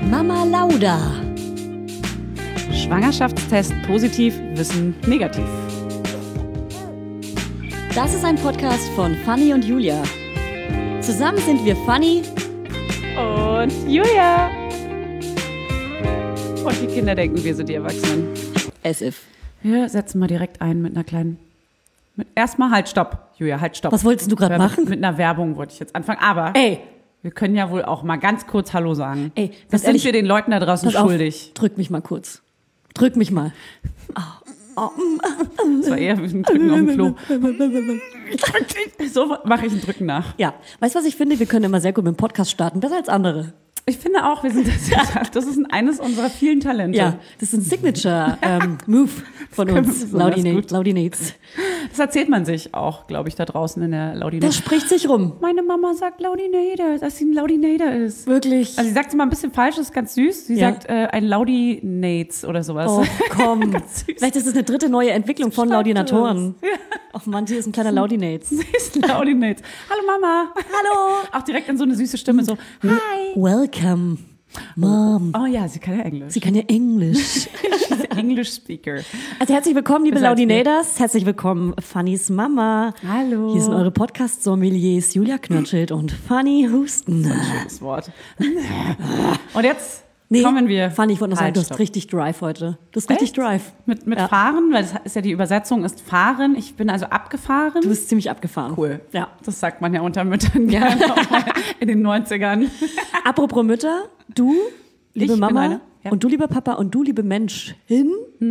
Mama Lauda. Schwangerschaftstest positiv, Wissen negativ. Das ist ein Podcast von Fanny und Julia. Zusammen sind wir Fanny und Julia. Und die Kinder denken, wir sind die Erwachsenen. As if. Wir setzen mal direkt ein mit einer kleinen... Erstmal halt, stopp. Julia, halt, stopp. Was wolltest du gerade machen? Mit einer Werbung wollte ich jetzt anfangen. Aber wir können ja wohl auch mal ganz kurz Hallo sagen. Das sind wir den Leuten da draußen schuldig. Drück mich mal kurz. Drück mich mal. Das war eher wie ein Drücken auf dem Klo. So mache ich ein Drücken nach. Ja, weißt du, was ich finde? Wir können immer sehr gut mit dem Podcast starten, besser als andere. Ich finde auch, das ist eines unserer vielen Talente. Ja, das ist ein Signature-Move von uns, Laudinates. Das erzählt man sich auch, glaube ich, da draußen in der Laudinator. Das spricht sich rum. Meine Mama sagt Laudinator, dass sie ein Laudinator ist. Wirklich? Also sie sagt es immer ein bisschen falsch, das ist ganz süß. Sie sagt ein Laudinates oder sowas. Oh, komm. Vielleicht ist es eine dritte neue Entwicklung von Laudinatoren. Ja. Ach Mann, hier ist ein kleiner Laudinates. Sie ist ein Laudinates. Hallo Mama. Hallo. Auch direkt in so eine süße Stimme so, hi. Welcome, Mom. Oh ja, sie kann ja Englisch. Sie kann ja Englisch. English Speaker. Also herzlich willkommen, liebe Laudinators. Herzlich willkommen, Fannys Mama. Hallo. Hier sind eure Podcast-Sommeliers Julia Knirschelt und Fanny Husten. Das ist ein schönes Wort. Und jetzt kommen wir. Fanny, ich wollte noch sagen, du hast richtig Drive heute. Du hast richtig Drive. Mit Fahren, weil das ist ja die Übersetzung ist Fahren. Ich bin also abgefahren. Du bist ziemlich abgefahren. Cool. Ja. Das sagt man ja unter Müttern gerne in den 90ern. Apropos Mütter, du, liebe Mama, und du, lieber Papa, und du, liebe Mensch-innen,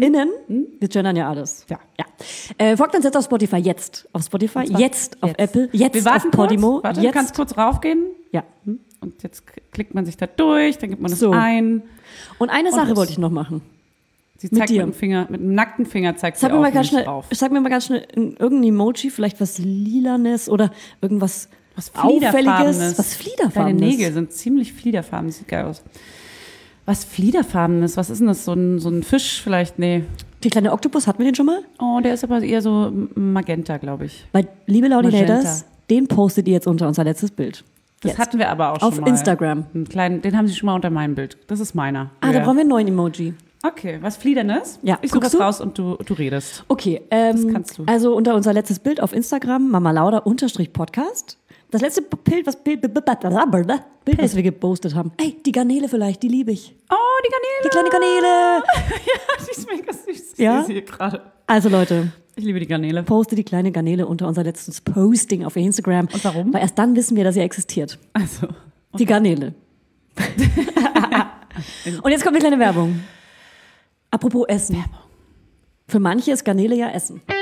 wir gendern ja alles. Ja. Folgt uns jetzt auf Spotify, jetzt auf Apple, jetzt wir warten auf Podimo. Warte, du kannst kurz raufgehen. Ja. Und jetzt klickt man sich da durch, dann gibt man das ein. Und eine Sache wollte ich noch machen. Sie zeigt mit dem Finger, mit dem nackten Finger zeigt sie auf. Sag mir mal ganz schnell irgendein Emoji, vielleicht was Lilanes oder irgendwas Auffälliges. Was Fliederfarbenes. Deine Nägel sind ziemlich fliederfarben, sieht geil aus. Was Fliederfarbenes, was ist denn das? So ein Fisch vielleicht? Nee. Der kleine Oktopus, hatten wir den schon mal? Oh, der ist aber eher so Magenta, glaube ich. Weil, liebe Laudinators, den postet ihr jetzt unter unser letztes Bild. Das hatten wir aber auch schon mal. Auf Instagram. Den haben sie schon mal unter meinem Bild. Das ist meiner. Da brauchen wir einen neuen Emoji. Okay, was Fliedernes? Ja. Ich suche das raus und du redest. Okay, das kannst du. Also unter unser letztes Bild auf Instagram, Mamalauda_Podcast. Das letzte Bild, was wir gepostet haben. Ey, die Garnele vielleicht, die liebe ich. Oh, die Garnele. Die kleine Garnele. Ja, die ist mega süß. Ja? Ich sehe sie gerade. Also Leute. Ich liebe die Garnele. Poste die kleine Garnele unter unser letztes Posting auf Instagram. Und warum? Weil erst dann wissen wir, dass sie existiert. Also. Okay. Die Garnele. Und jetzt kommt eine kleine Werbung. Apropos Essen. Werbung. Für manche ist Garnele ja Essen. Oh,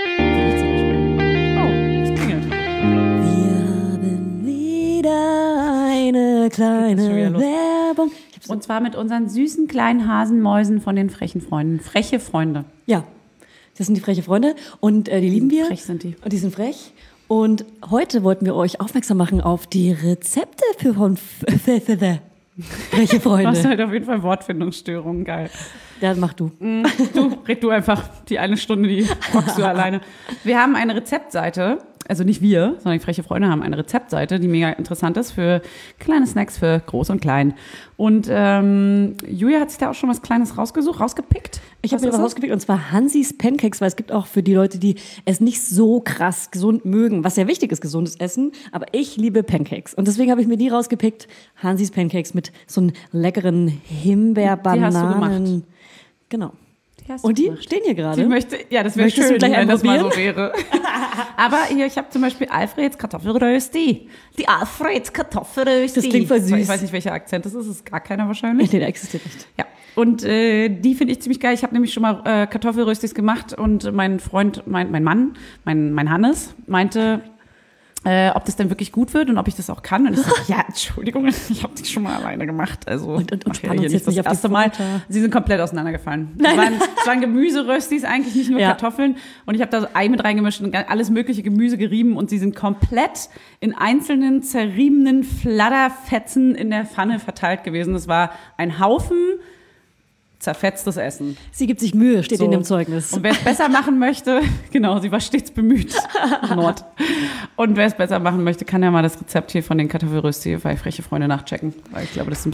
es klingelt. Wir haben wieder eine kleine Werbung. Und zwar mit unseren süßen kleinen Hasenmäusen von den frechen Freunden. Freche Freunde. Ja, das sind die freche Freunde und die lieben wir. Frech sind die. Und die sind frech. Und heute wollten wir euch aufmerksam machen auf die Rezepte für freche Freunde. Du hast halt auf jeden Fall Wortfindungsstörungen, geil. Ja, mach du. Red du einfach die eine Stunde, die rockst du alleine. Wir haben eine Rezeptseite, also nicht wir, sondern die freche Freunde haben eine Rezeptseite, die mega interessant ist für kleine Snacks für groß und klein. Und Julia hat sich da auch schon was Kleines rausgepickt. Ich habe mir was rausgepickt und zwar Hansis Pancakes, weil es gibt auch für die Leute, die es nicht so krass gesund mögen, was ja wichtig ist, gesundes Essen, aber ich liebe Pancakes und deswegen habe ich mir die rausgepickt, Hansis Pancakes mit so einem leckeren Himbeer-Bananen. Die hast du gemacht. Genau. Und die stehen hier gerade. Das wäre schön, wenn das mal so wäre. Aber hier, ich habe zum Beispiel Alfreds Kartoffelrösti. Die Alfreds Kartoffelrösti. Das klingt voll süß. Ich weiß nicht, welcher Akzent das ist. Das ist gar keiner wahrscheinlich. Nee, der existiert nicht. Ja. Und die finde ich ziemlich geil. Ich habe nämlich schon mal Kartoffelröstis gemacht und mein Freund, mein Mann, mein Hannes, meinte, ob das denn wirklich gut wird und ob ich das auch kann. Und ich sage, ja, Entschuldigung, ich habe das schon mal alleine gemacht. Also und ja hier nicht das erste Mal. Sie sind komplett auseinandergefallen. Es waren Gemüseröstis, eigentlich nicht nur Kartoffeln. Und ich habe da so Ei mit reingemischt und alles mögliche Gemüse gerieben. Und sie sind komplett in einzelnen zerriebenen Fladderfetzen in der Pfanne verteilt gewesen. Das war ein Haufen zerfetztes Essen. Sie gibt sich Mühe, steht in dem Zeugnis. Und wer es besser machen möchte, genau, sie war stets bemüht. Nord. Und wer es besser machen möchte, kann ja mal das Rezept hier von den Kartoffelrösti bei freche Freunde nachchecken. Weil ich glaube, das ist ein bisschen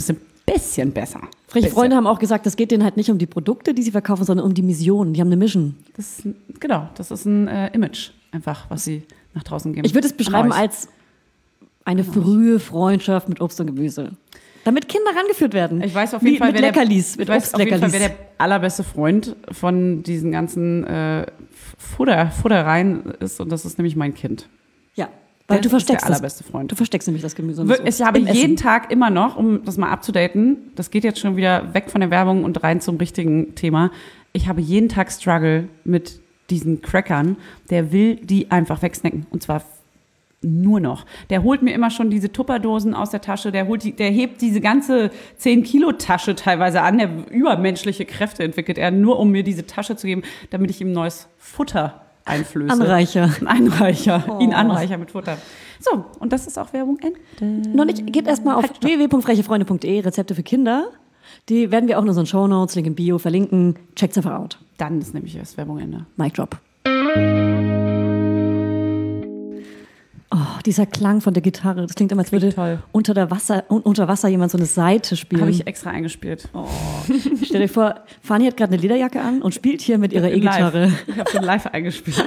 bisschen besser. Freche Freunde haben auch gesagt, es geht denen halt nicht um die Produkte, die sie verkaufen, sondern um die Mission. Die haben eine Mission. Das ist ein Image einfach, was sie nach draußen geben. Ich würde es beschreiben als eine frühe Freundschaft mit Obst und Gemüse. Damit Kinder rangeführt werden. Ich weiß auf jeden Fall, wer der allerbeste Freund von diesen ganzen Futtereien ist. Und das ist nämlich mein Kind. Ja, weil du versteckst der allerbeste Freund. Du versteckst nämlich das Gemüse. Ich habe jeden Tag immer noch, um das mal abzudaten, das geht jetzt schon wieder weg von der Werbung und rein zum richtigen Thema. Ich habe jeden Tag Struggle mit diesen Crackern. Der will die einfach wegsnacken. Und zwar nur noch. Der holt mir immer schon diese Tupperdosen aus der Tasche, der hebt diese ganze 10-Kilo-Tasche teilweise an, der übermenschliche Kräfte entwickelt er, nur um mir diese Tasche zu geben, damit ich ihm neues Futter einflöße. Ihn anreicher mit Futter. So, und das ist auch Werbung Ende. Noch nicht, geht erstmal auf www.frechefreunde.de, Rezepte für Kinder. Die werden wir auch in unseren Shownotes, Link im Bio verlinken. Checkt's einfach out. Dann ist nämlich erst Werbung Ende. Mic drop. Oh, dieser Klang von der Gitarre, das klingt immer, als würde unter Wasser jemand so eine Saite spielen. Habe ich extra eingespielt. Oh. Stell dir vor, Fanny hat gerade eine Lederjacke an und spielt hier mit ihrer E-Gitarre. Ich habe den live eingespielt.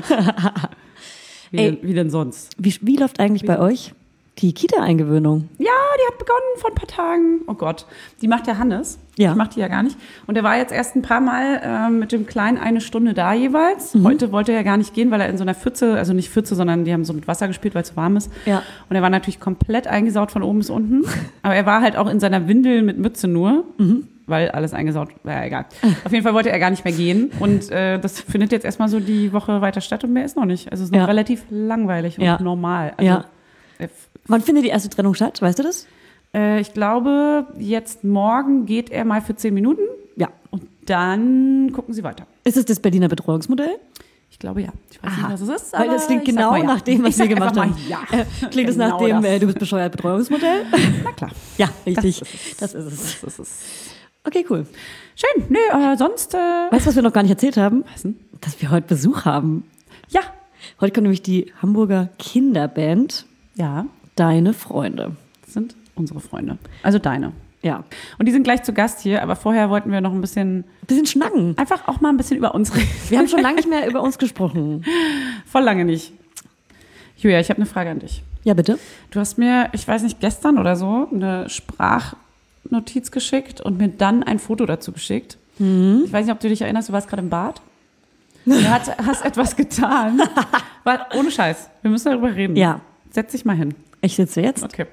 Wie denn sonst? Wie läuft eigentlich bei euch die Kita-Eingewöhnung? Ja, die hat begonnen vor ein paar Tagen. Oh Gott, die macht der Hannes. Ja. Ich mache die ja gar nicht. Und der war jetzt erst ein paar Mal mit dem Kleinen eine Stunde da jeweils. Heute wollte er ja gar nicht gehen, weil er in so einer Pfütze, also nicht Pfütze, sondern die haben so mit Wasser gespielt, weil es so warm ist. Ja. Und er war natürlich komplett eingesaut von oben bis unten. Aber er war halt auch in seiner Windel mit Mütze nur, weil alles eingesaut war. Ja, egal. Auf jeden Fall wollte er gar nicht mehr gehen. Und das findet jetzt erstmal so die Woche weiter statt und mehr ist noch nicht. Also es ist noch relativ langweilig und normal. Also, wann findet die erste Trennung statt? Weißt du das? Ich glaube, jetzt morgen geht er mal für 10 Minuten. Ja. Und dann gucken sie weiter. Ist es das Berliner Betreuungsmodell? Ich glaube, ja. Ich weiß nicht, was es ist, weil das klingt genau nach dem, was wir gemacht haben. Ja. Klingt es nach dem, du bist bescheuert, Betreuungsmodell? Na klar. Ja, richtig. Das ist es. Okay, cool. Schön. Nö, sonst... Weißt du, was wir noch gar nicht erzählt haben? Was denn? Dass wir heute Besuch haben. Ja. Heute kommt nämlich die Hamburger Kinderband. Ja. Deine Freunde. Das sind unsere Freunde. Also deine. Ja. Und die sind gleich zu Gast hier, aber vorher wollten wir noch ein bisschen schnacken. Einfach auch mal ein bisschen über uns reden. Wir haben schon lange nicht mehr über uns gesprochen. Voll lange nicht. Julia, ich habe eine Frage an dich. Ja, bitte. Du hast mir, ich weiß nicht, gestern oder so, eine Sprachnotiz geschickt und mir dann ein Foto dazu geschickt. Ich weiß nicht, ob du dich erinnerst, du warst gerade im Bad. Du hast etwas getan. Ohne Scheiß, wir müssen darüber reden. Ja. Setz dich mal hin. Ich sitze jetzt. Okay.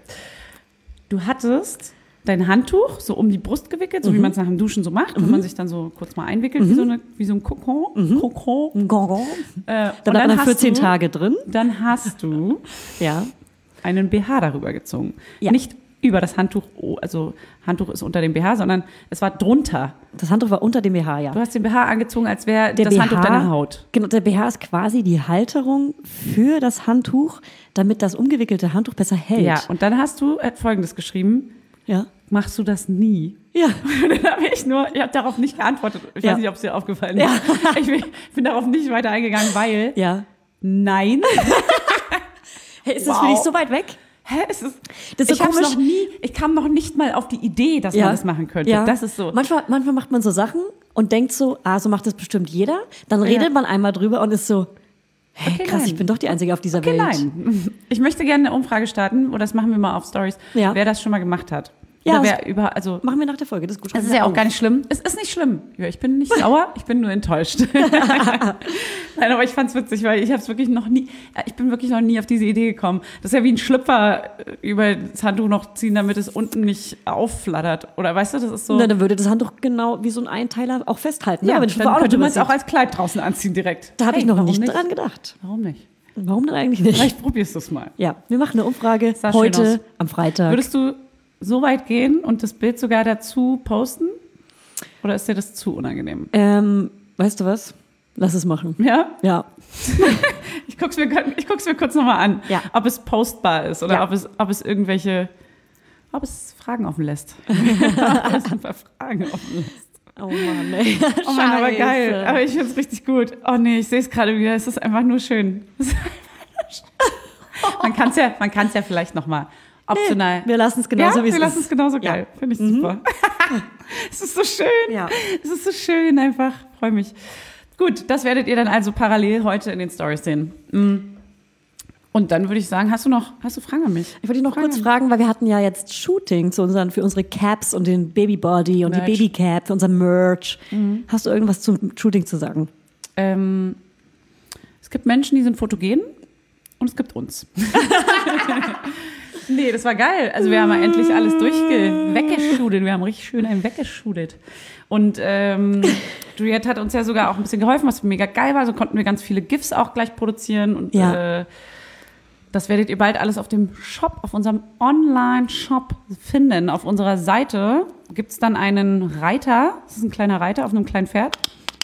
Du hattest dein Handtuch so um die Brust gewickelt, so wie man es nach dem Duschen so macht, wenn man sich dann so kurz mal einwickelt, wie so ein Kokon. Kokon. Da bleibt man 14 Tage drin. Dann hast du einen BH darüber gezogen. Ja. Nicht über das Handtuch, also Handtuch ist unter dem BH, sondern es war drunter. Das Handtuch war unter dem BH, ja. Du hast den BH angezogen, als wäre das Handtuch deine Haut. Genau, der BH ist quasi die Halterung für das Handtuch, damit das umgewickelte Handtuch besser hält. Ja, und dann hast du Folgendes geschrieben. Ja. Machst du das nie? Ja. Dann habe ich darauf nicht geantwortet. Ich weiß nicht, ob es dir aufgefallen ist. Ja. Ich bin darauf nicht weiter eingegangen, weil nein. Hey, ist das für dich so weit weg? Hä? Das ist so komisch. Ich kam noch nicht mal auf die Idee, dass man das machen könnte. Ja. Das ist so. Manchmal macht man so Sachen und denkt so, so macht das bestimmt jeder. Dann redet man einmal drüber und ist so, hey, okay, krass, ich bin doch die Einzige auf dieser Welt. Nein. Ich möchte gerne eine Umfrage starten, oder das machen wir mal auf Stories, wer das schon mal gemacht hat. Ja, also machen wir nach der Folge, das ist gut. Es ist ja auch gar nicht schlimm. Es ist nicht schlimm. Ich bin nicht sauer, ich bin nur enttäuscht. Nein, aber ich fand's witzig, weil ich bin wirklich noch nie auf diese Idee gekommen. Das ist ja wie ein Schlüpfer über das Handtuch noch ziehen, damit es unten nicht aufflattert. Oder weißt du, das ist so. Na, dann würde das Handtuch genau wie so ein Einteiler auch festhalten. Ja, dann könnte man es auch als Kleid draußen anziehen direkt. Da habe ich noch nicht dran gedacht. Warum nicht? Warum denn eigentlich nicht? Vielleicht probierst du es mal. Ja, wir machen eine Umfrage heute am Freitag. Würdest du so weit gehen und das Bild sogar dazu posten? Oder ist dir das zu unangenehm? Weißt du was? Lass es machen. Ja? Ja. Ich guck's mir kurz nochmal an, ob es postbar ist oder ob es Fragen offen lässt. Ob es ein paar Fragen offen lässt. Oh Mann, ey. Oh Mann, aber geil. Aber ich find's richtig gut. Oh nee, ich sehe es gerade wieder. Es ist einfach nur schön. Man kann's ja vielleicht nochmal Optional. Nee, wir lassen es genauso, wie es ist. Wir lassen es genauso geil. Finde ich super. Es ist so schön. Ja. Es ist so schön einfach. Freue mich. Gut, das werdet ihr dann also parallel heute in den Storys sehen. Und dann würde ich sagen, hast du Fragen an mich? Ich wollte dich noch kurz fragen, weil wir hatten ja jetzt Shooting für unsere Caps und den Babybody und Merch. die Babycap für unser Merch. Hast du irgendwas zum Shooting zu sagen? Es gibt Menschen, die sind fotogen und es gibt uns. Nee, das war geil. Also wir haben ja endlich alles weggeschootet. Wir haben richtig schön einen weggeschootet. Und Juliette hat uns ja sogar auch ein bisschen geholfen, was mega geil war. So konnten wir ganz viele GIFs auch gleich produzieren. Und das werdet ihr bald alles auf dem Shop, auf unserem Online-Shop finden. Auf unserer Seite gibt es dann einen Reiter. Das ist ein kleiner Reiter auf einem kleinen Pferd.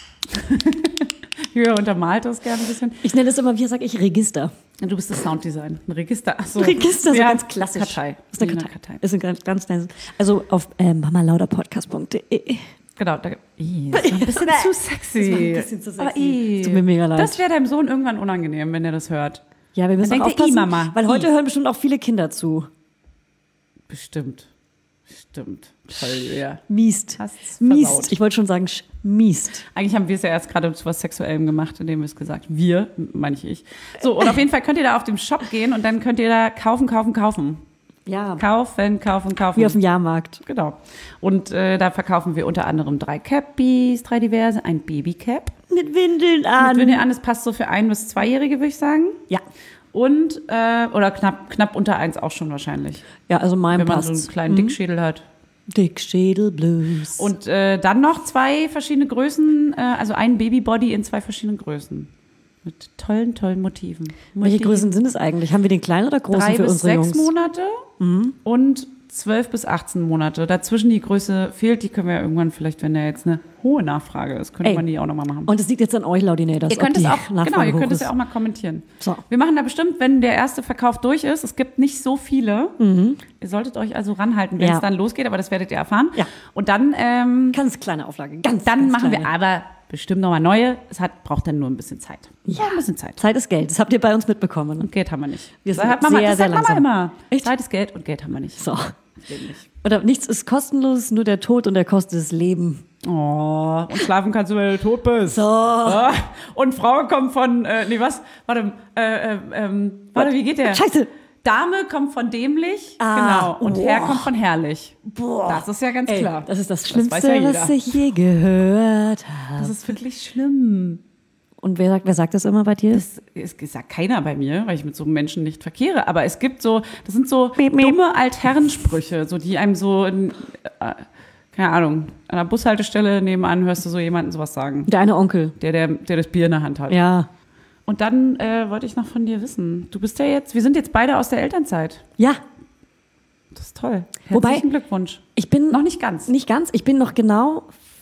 Höher untermalt das gerne ein bisschen. Ich nenne es immer, wie sage ich, Register. Du bist das Sounddesign. Ein Register. Ach so. Register, so ganz klassisch. Kartei. Das ist eine Kartei. Ist ein ganz kleines. Also auf mamalauderpodcast.de. Genau. Das war ein bisschen zu sexy. Das war ein bisschen zu sexy. Tut mir mega leid. Das wäre deinem Sohn irgendwann unangenehm, wenn er das hört. Ja, wir müssen auch aufpassen, Mama. weil heute hören bestimmt auch viele Kinder zu. Bestimmt. Toll, ja. Miest. Ich wollte schon sagen, miest. Eigentlich haben wir es ja erst gerade zu was Sexuellem gemacht, indem wir es gesagt haben. Wir, meine ich. So, und auf jeden Fall könnt ihr da auf den Shop gehen und dann könnt ihr da kaufen. Ja. Kaufen. Wie auf dem Jahrmarkt. Genau. Und da verkaufen wir unter anderem 3 Cappies, 3 diverse, ein Babycap. Mit Windeln an. Das passt so für 1- bis 2-Jährige, würde ich sagen. Ja. Und, oder knapp unter 1 auch schon wahrscheinlich. Ja, also mein passt. Wenn man so einen kleinen Dickschädel hat. Dickschädel Blues. Und dann noch 2 verschiedene Größen, also ein Babybody in 2 verschiedenen Größen. Mit tollen Motiven. Welche Größen sind es eigentlich? Haben wir den kleinen oder großen für unsere Jungs? 3 bis 6 Monate und 12 bis 18 Monate. Dazwischen die Größe fehlt, die können wir irgendwann vielleicht, wenn da jetzt eine hohe Nachfrage ist, könnte man die auch nochmal machen. Und es liegt jetzt an euch, Laudinators. Ihr könnt es auch, ihr könnt es ja auch mal kommentieren. So. Wir machen da bestimmt, wenn der erste Verkauf durch ist, es gibt nicht so viele. Ihr solltet euch also ranhalten, wenn es dann losgeht, aber das werdet ihr erfahren. Ja. Und dann ganz kleine Auflage, dann ganz machen kleine. wir aber bestimmt nochmal neue. Braucht dann nur ein bisschen Zeit. Ja, ein bisschen Zeit. Zeit ist Geld. Das habt ihr bei uns mitbekommen. Und Geld haben wir nicht. Wir sind das sagt sehr Mama langsam. immer. Echt? Zeit ist Geld und Geld haben wir nicht. So. Oder nichts ist kostenlos, nur der Tod und der kostet das Leben. Oh, und schlafen kannst du, wenn du tot bist. So. Oh. Und Frau kommt von, Warte, wie geht der? Scheiße. Dame kommt von dämlich, genau. Und Herr kommt von herrlich. Boah. Das ist ja ganz klar. Das ist das weiß Schlimmste, ja jeder. was ich je gehört habe. Das ist wirklich schlimm. Und wer sagt das immer bei dir? Das sagt keiner bei mir, weil ich mit so Menschen nicht verkehre. Aber es gibt so, das sind so dumme Altherrensprüche, so die einem so, keine Ahnung, an der Bushaltestelle nebenan hörst du so jemanden sowas sagen. Der eine Onkel. Der das Bier in der Hand hat. Ja. Und dann wollte ich noch von dir wissen. Wir sind jetzt beide aus der Elternzeit. Ja. Das ist toll. Herzlichen Glückwunsch. Ich bin noch nicht ganz. Nicht ganz. Ich bin noch genau,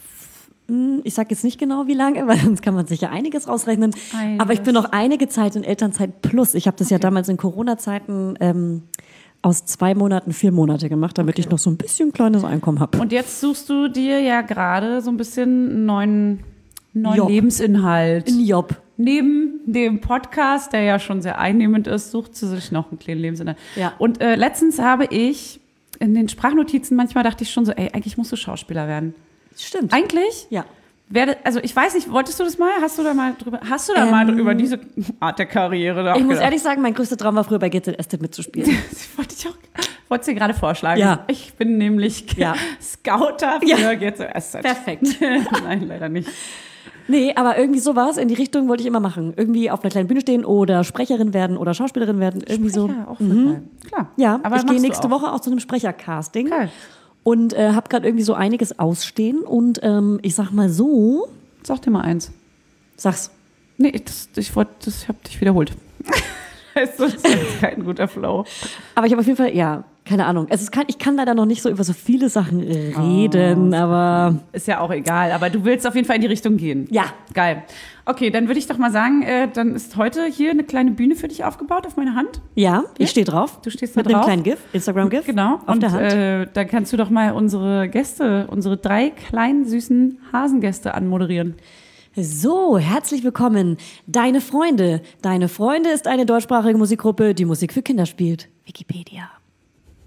ich sage jetzt nicht genau wie lange, weil sonst kann man sich ja einiges rausrechnen. Aber ich bin noch einige Zeit in Elternzeit plus. Ich habe das ja damals in Corona-Zeiten aus 2 Monaten 4 Monate gemacht, damit ich noch so ein bisschen kleines Einkommen habe. Und jetzt suchst du dir ja gerade so ein bisschen einen neuen Job. Lebensinhalt. Ein Job. Neben dem Podcast, der ja schon sehr einnehmend ist, sucht sie sich noch einen kleinen Lebensinhalt. Ja. Und letztens habe ich in den Sprachnotizen, manchmal dachte ich schon so, eigentlich musst du Schauspieler werden. Stimmt. Eigentlich? Ja. Also ich weiß nicht, wolltest du das mal? Hast du da mal über diese Art der Karriere nachgedacht? Ich muss ehrlich sagen, mein größter Traum war früher bei GZSZ mitzuspielen. Das wollte ich dir gerade vorschlagen. Ja. Ich bin nämlich Scouter für GZSZ. Perfekt. Nein, leider nicht. Nee, aber irgendwie sowas in die Richtung wollte ich immer machen. Irgendwie auf einer kleinen Bühne stehen oder Sprecherin werden oder Schauspielerin werden. Irgendwie Sprecher, auch geil. Klar. Ja, aber ich gehe nächste Woche auch zu einem Sprechercasting. Geil. Und habe gerade irgendwie so einiges ausstehen. Und ich sag mal so. Sag dir mal eins. Sag's. Nee, ich habe dich wiederholt. Das ist jetzt kein guter Flow. Aber ich habe auf jeden Fall, ja, keine Ahnung. Ich kann leider noch nicht so über so viele Sachen reden, aber... Ist ja auch egal, aber du willst auf jeden Fall in die Richtung gehen. Ja. Geil. Okay, dann würde ich doch mal sagen, dann ist heute hier eine kleine Bühne für dich aufgebaut auf meiner Hand. Ja, ich stehe drauf. Du stehst da mit drauf. Mit einem kleinen GIF, Instagram-GIF. Genau. Auf der Hand. Da kannst du doch mal unsere 3 kleinen, süßen Hasengäste anmoderieren. So, herzlich willkommen. Deine Freunde. Deine Freunde ist eine deutschsprachige Musikgruppe, die Musik für Kinder spielt. Wikipedia.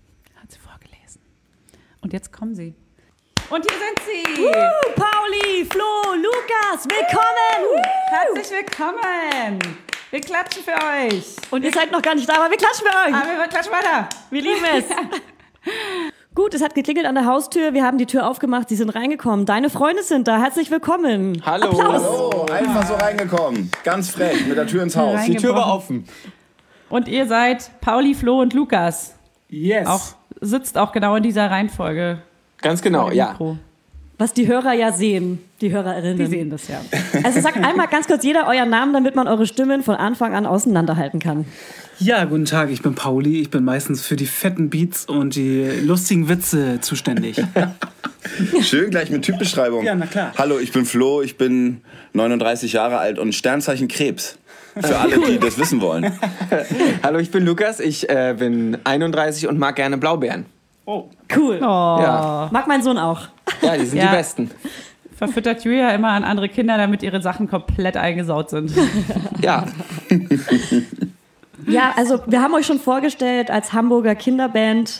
Und jetzt kommen sie. Und hier sind sie. Pauli, Flo, Lukas, willkommen! Herzlich willkommen. Wir klatschen für euch. Und ihr seid noch gar nicht da, aber wir klatschen für euch. Aber wir klatschen weiter. Wir lieben es. Gut, es hat geklingelt an der Haustür. Wir haben die Tür aufgemacht. Sie sind reingekommen. Deine Freunde sind da. Herzlich willkommen. Hallo. Applaus. Hallo, einfach so reingekommen. Ganz frech, mit der Tür ins Haus. Die Tür war offen. Und ihr seid Pauli, Flo und Lukas. Yes. Sitzt auch genau in dieser Reihenfolge. Ganz genau, ja. Mikro. Was die Hörer ja sehen, die Hörerinnen. Die sehen das ja. Also sagt einmal ganz kurz jeder euren Namen, damit man eure Stimmen von Anfang an auseinanderhalten kann. Ja, guten Tag, ich bin Pauli. Ich bin meistens für die fetten Beats und die lustigen Witze zuständig. Schön, gleich mit Typbeschreibung. Ja, na klar. Hallo, ich bin Flo, ich bin 39 Jahre alt und Sternzeichen Krebs. Für alle, die das wissen wollen. Hallo, ich bin Lukas, ich bin 31 und mag gerne Blaubeeren. Oh. Cool. Ja. Mag mein Sohn auch. Ja, die sind Ja. die Besten. Verfüttert Julia immer an andere Kinder, damit ihre Sachen komplett eingesaut sind. Ja, Ja, also wir haben euch schon vorgestellt als Hamburger Kinderband.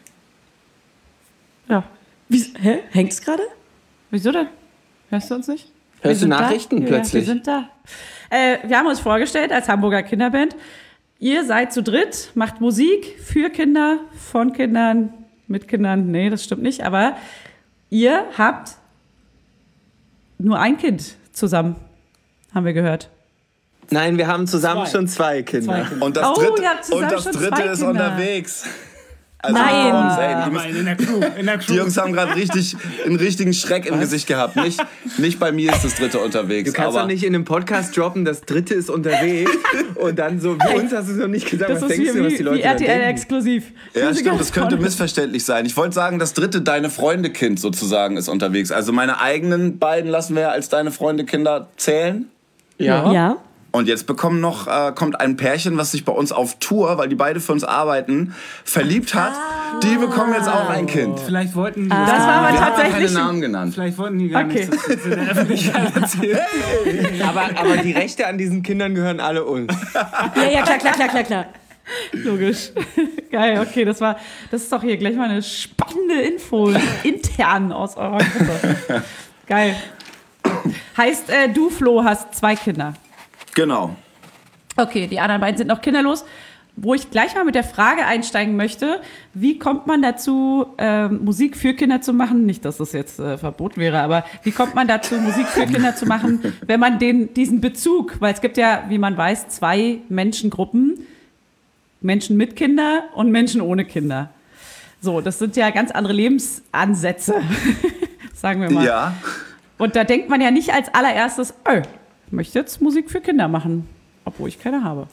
Ja. Hä? Hängt's gerade? Wieso denn? Hörst du uns nicht? Wir hörst du sind da. Nachrichten Ja, plötzlich? wir sind da. Wir haben uns vorgestellt als Hamburger Kinderband. Ihr seid zu dritt, macht Musik für Kinder, von Kindern, mit Kindern. Nee, das stimmt nicht. Aber ihr habt nur ein Kind zusammen, haben wir gehört. Nein, wir haben zusammen schon zwei Kinder. Und das Oh, dritte, ihr habt zusammen und das schon dritte zwei ist Kinder. unterwegs. Also Nein. bei uns, ey, Aber in der Crew. die Jungs haben gerade einen richtigen Schreck im Gesicht gehabt. Nicht bei mir ist das dritte unterwegs. Du kannst aber doch nicht in einem Podcast droppen, das dritte ist unterwegs und dann so, wie uns hast du es noch nicht gesagt, Das was ist denkst du, was die wie Leute da RTL denken? exklusiv. Ja, Das ist stimmt, ganz das könnte toll. missverständlich sein. Ich wollte sagen, das dritte deine Freunde-Kind sozusagen ist unterwegs. Also meine eigenen beiden lassen wir als deine Freunde-Kinder zählen. Ja. Ja. Und jetzt kommt ein Pärchen, was sich bei uns auf Tour, weil die beide für uns arbeiten, verliebt hat. Die bekommen jetzt auch ein Kind. Vielleicht wollten die Das war aber Wir haben aber keine tatsächlich. Namen genannt. Vielleicht wollten die gar Okay. nicht in der Öffentlichkeit erzählen. Aber die Rechte an diesen Kindern gehören alle uns. Ja, klar. Logisch. Geil, okay, das ist doch hier gleich mal eine spannende Info intern aus eurer Gruppe. Geil. Heißt, du, Flo, hast zwei Kinder. Genau. Okay, die anderen beiden sind noch kinderlos. Wo ich gleich mal mit der Frage einsteigen möchte, wie kommt man dazu, Musik für Kinder zu machen? Nicht, dass das jetzt Verbot wäre, aber wie kommt man dazu, Musik für Kinder zu machen, wenn man diesen Bezug, weil es gibt ja, wie man weiß, zwei Menschengruppen, Menschen mit Kinder und Menschen ohne Kinder. So, das sind ja ganz andere Lebensansätze, sagen wir mal. Ja. Und da denkt man ja nicht als allererstes, ich möchte jetzt Musik für Kinder machen, obwohl ich keine habe.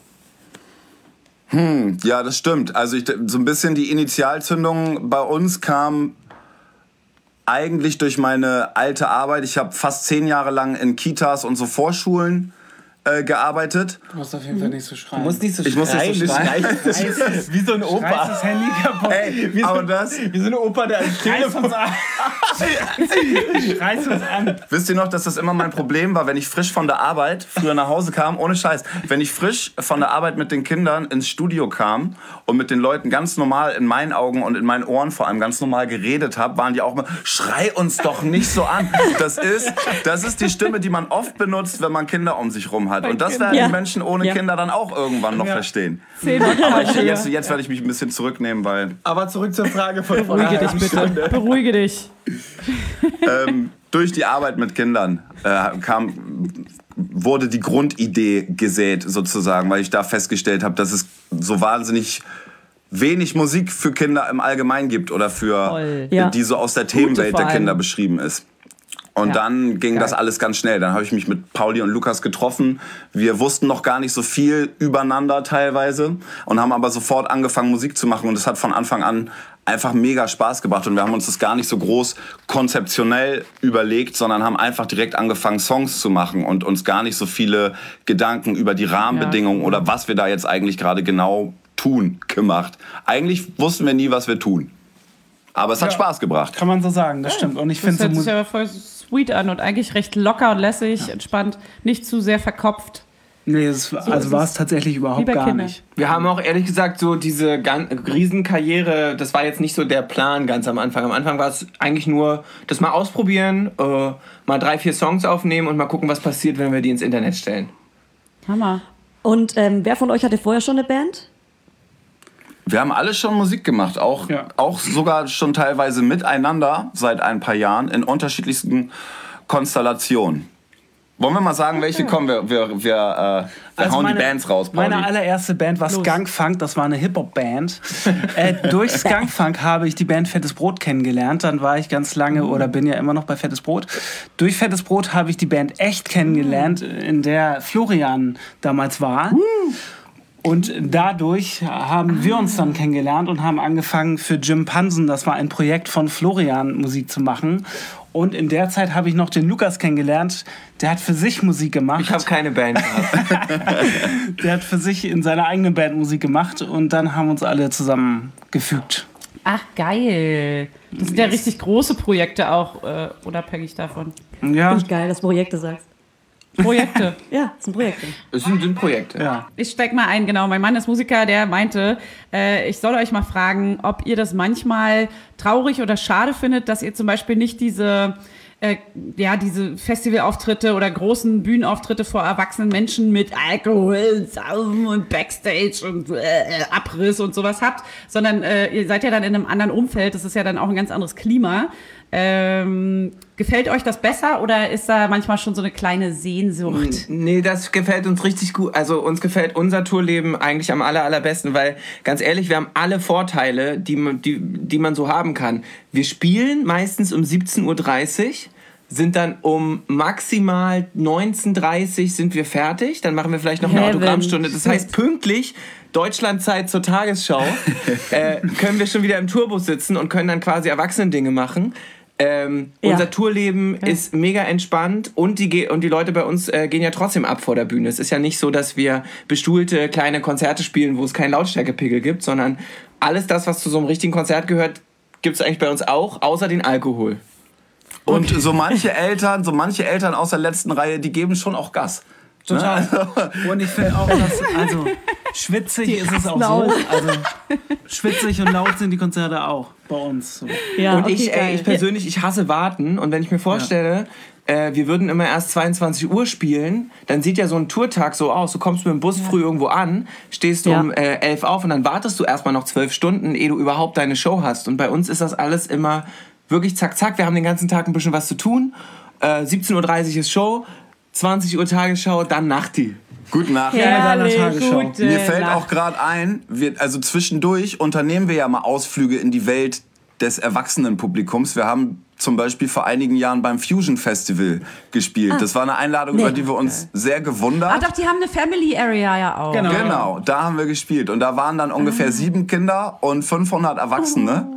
Ja, das stimmt. Also so ein bisschen die Initialzündung bei uns kam eigentlich durch meine alte Arbeit. Ich habe fast 10 Jahre lang in Kitas und so Vorschulen gearbeitet. Du musst auf jeden Fall nicht so schreien. Du musst nicht so Ich muss nicht so schreien. Wie so ein Reiß Opa. das Handy kaputt. Ey, aber das... Wie so ein Opa, der ein Reiß uns an. Reiß uns an. Wisst ihr noch, dass das immer mein Problem war, wenn ich frisch von der Arbeit früher nach Hause kam, ohne Scheiß, wenn ich frisch von der Arbeit mit den Kindern ins Studio kam und mit den Leuten ganz normal in meinen Augen und in meinen Ohren vor allem ganz normal geredet habe, waren die auch immer, schrei uns doch nicht so an. Das ist die Stimme, die man oft benutzt, wenn man Kinder um sich rum hat. Und das werden Ja. die Menschen ohne Ja. Kinder dann auch irgendwann noch verstehen. 10 Aber jetzt werde ich mich ein bisschen zurücknehmen, weil Aber zurück zur Frage von Beruhige dich bitte. Beruhige dich. durch die Arbeit mit Kindern wurde die Grundidee gesät sozusagen, weil ich da festgestellt habe, dass es so wahnsinnig wenig Musik für Kinder im Allgemeinen gibt oder für Voll. Ja. die so aus der Themenwelt vor der allem. Kinder beschrieben ist. Und Ja. dann ging Geil. das alles ganz schnell. Dann habe ich mich mit Pauli und Lukas getroffen. Wir wussten noch gar nicht so viel übereinander teilweise und haben aber sofort angefangen, Musik zu machen. Und es hat von Anfang an einfach mega Spaß gebracht. Und wir haben uns das gar nicht so groß konzeptionell überlegt, sondern haben einfach direkt angefangen, Songs zu machen und uns gar nicht so viele Gedanken über die Rahmenbedingungen oder was wir da jetzt eigentlich gerade genau tun gemacht. Eigentlich wussten wir nie, was wir tun. Aber es hat Spaß gebracht. Kann man so sagen, das stimmt. Und ich Das finde hört so sich aber voll sweet an und eigentlich recht locker und lässig, entspannt, nicht zu sehr verkopft. Nee, also war es tatsächlich überhaupt gar Kinder. nicht. Wir haben auch ehrlich gesagt so diese Riesenkarriere, das war jetzt nicht so der Plan ganz am Anfang. Am Anfang war es eigentlich nur das mal ausprobieren, mal 3-4 Songs aufnehmen und mal gucken, was passiert, wenn wir die ins Internet stellen. Hammer. Und wer von euch hatte vorher schon eine Band? Wir haben alle schon Musik gemacht, auch sogar schon teilweise miteinander seit ein paar Jahren in unterschiedlichsten Konstellationen. Wollen wir mal sagen, welche kommen? Wir hauen die Bands raus, Pauli. Meine allererste Band war Skunk Funk, das war eine Hip-Hop-Band. Durch Skunk Funk habe ich die Band Fettes Brot kennengelernt. Dann war ich ganz lange oder bin ja immer noch bei Fettes Brot. Durch Fettes Brot habe ich die Band echt kennengelernt, in der Florian damals war. Und dadurch haben wir uns dann kennengelernt und haben angefangen für Jim Pansen, das war ein Projekt von Florian, Musik zu machen. Und in der Zeit habe ich noch den Lukas kennengelernt. Der hat für sich Musik gemacht. Ich habe keine Band gehabt. Der hat für sich in seiner eigenen Band Musik gemacht. Und dann haben wir uns alle zusammengefügt. Ach, geil. Das sind ja richtig große Projekte auch, unabhängig davon. Ja, Finde ich geil, dass du Projekte sagst. Projekte. Ja, das sind Projekte. Es sind Projekte. ja. Ich steig mal ein, genau. Mein Mann ist Musiker, der meinte, ich soll euch mal fragen, ob ihr das manchmal traurig oder schade findet, dass ihr zum Beispiel nicht diese Festivalauftritte oder großen Bühnenauftritte vor erwachsenen Menschen mit Alkohol, Saufen und Backstage und Abriss und sowas habt, sondern ihr seid ja dann in einem anderen Umfeld, das ist ja dann auch ein ganz anderes Klima. Gefällt euch das besser oder ist da manchmal schon so eine kleine Sehnsucht? Nee, das gefällt uns richtig gut. Also uns gefällt unser Tourleben eigentlich am allerbesten, weil ganz ehrlich, wir haben alle Vorteile, die man so haben kann. Wir spielen meistens um 17:30 Uhr, sind dann um maximal 19:30 Uhr sind wir fertig. Dann machen wir vielleicht noch eine Autogrammstunde. Das heißt, pünktlich Deutschlandzeit zur Tagesschau können wir schon wieder im Tourbus sitzen und können dann quasi Erwachsenen-Dinge machen. Unser Tourleben ist mega entspannt und die Leute bei uns gehen ja trotzdem ab vor der Bühne. Es ist ja nicht so, dass wir bestuhlte kleine Konzerte spielen, wo es keinen Lautstärkepegel gibt, sondern alles das, was zu so einem richtigen Konzert gehört, gibt es eigentlich bei uns auch, außer den Alkohol. Und so manche Eltern aus der letzten Reihe, die geben schon auch Gas. Total. Ne? Und ich finde auch, dass, also schwitzig ist es auch so. Also schwitzig und laut sind die Konzerte auch bei uns. So. Ja, Und okay, ich persönlich, ich hasse warten. Und wenn ich mir vorstelle, wir würden immer erst 22 Uhr spielen, dann sieht ja so ein Tourtag so aus. Du kommst mit dem Bus früh irgendwo an, stehst um 11 auf und dann wartest du erstmal noch 12 Stunden, ehe du überhaupt deine Show hast. Und bei uns ist das alles immer wirklich zack, zack. Wir haben den ganzen Tag ein bisschen was zu tun. 17:30 Uhr ist Show, 20 Uhr Tagesschau, dann Nachti. Gute Nacht. Herrlich, Tagesschau. gute Mir fällt Nacht. auch gerade ein, also zwischendurch unternehmen wir ja mal Ausflüge in die Welt des Erwachsenenpublikums. Wir haben zum Beispiel vor einigen Jahren beim Fusion Festival gespielt. Das war eine Einladung, über die wir uns sehr gewundert. Ah, doch, die haben eine Family Area ja auch. Genau, da haben wir gespielt. Und da waren dann ungefähr 7 Kinder und 500 Erwachsene.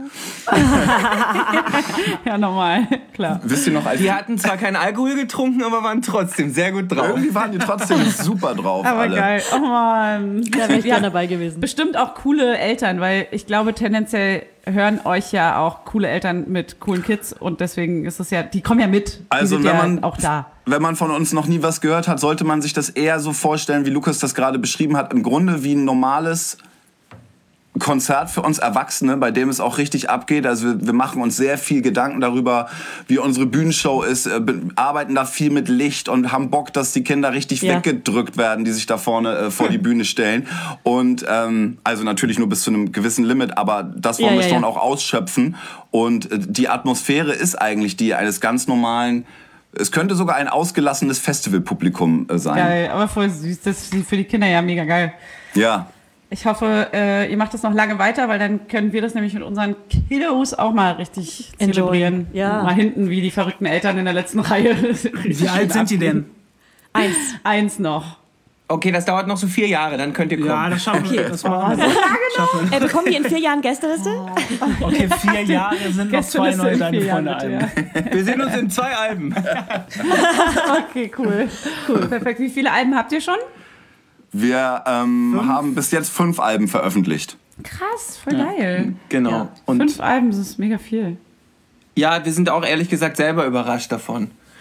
Ja, normal, klar. Wisst ihr noch, als Die hatten zwar keinen Alkohol getrunken, aber waren trotzdem sehr gut drauf. irgendwie waren die trotzdem super drauf Aber alle. geil. Oh Mann. Da wäre ich gerne dabei gewesen. Bestimmt auch coole Eltern, weil ich glaube, tendenziell hören euch ja auch coole Eltern mit coolen Kids und deswegen ist es ja, die kommen ja mit. Also die sind ja auch da. Wenn man von uns noch nie was gehört hat, sollte man sich das eher so vorstellen, wie Lukas das gerade beschrieben hat. Im Grunde wie ein normales Konzert für uns Erwachsene, bei dem es auch richtig abgeht. Also wir machen uns sehr viel Gedanken darüber, wie unsere Bühnenshow ist, arbeiten da viel mit Licht und haben Bock, dass die Kinder richtig weggedrückt werden, die sich da vorne vor die Bühne stellen. Und also natürlich nur bis zu einem gewissen Limit, aber das wollen wir schon auch ausschöpfen. Und die Atmosphäre ist eigentlich die eines ganz normalen, es könnte sogar ein ausgelassenes Festivalpublikum sein. Geil, aber voll süß. Das ist für die Kinder ja mega geil. Ja. Ich hoffe, ihr macht das noch lange weiter, weil dann können wir das nämlich mit unseren Kiddos auch mal richtig zelebrieren. Ja. Mal hinten wie die verrückten Eltern in der letzten Reihe. Wie alt sind die denn? 1 noch. Okay, das dauert noch so 4 Jahre, dann könnt ihr kommen. Ja, das schaffen wir. Das machen wir. Bekommen die in 4 Jahren Gästeliste? Okay, 4 Jahre sind noch 2 neue Deine Freunde Alben. Wir sehen uns in 2 Alben. Okay, cool. Perfekt. Wie viele Alben habt ihr schon? Wir haben bis jetzt 5 Alben veröffentlicht. Krass, voll geil. Genau. Ja. Und 5 Alben, das ist mega viel. ja, wir sind auch ehrlich gesagt selber überrascht davon.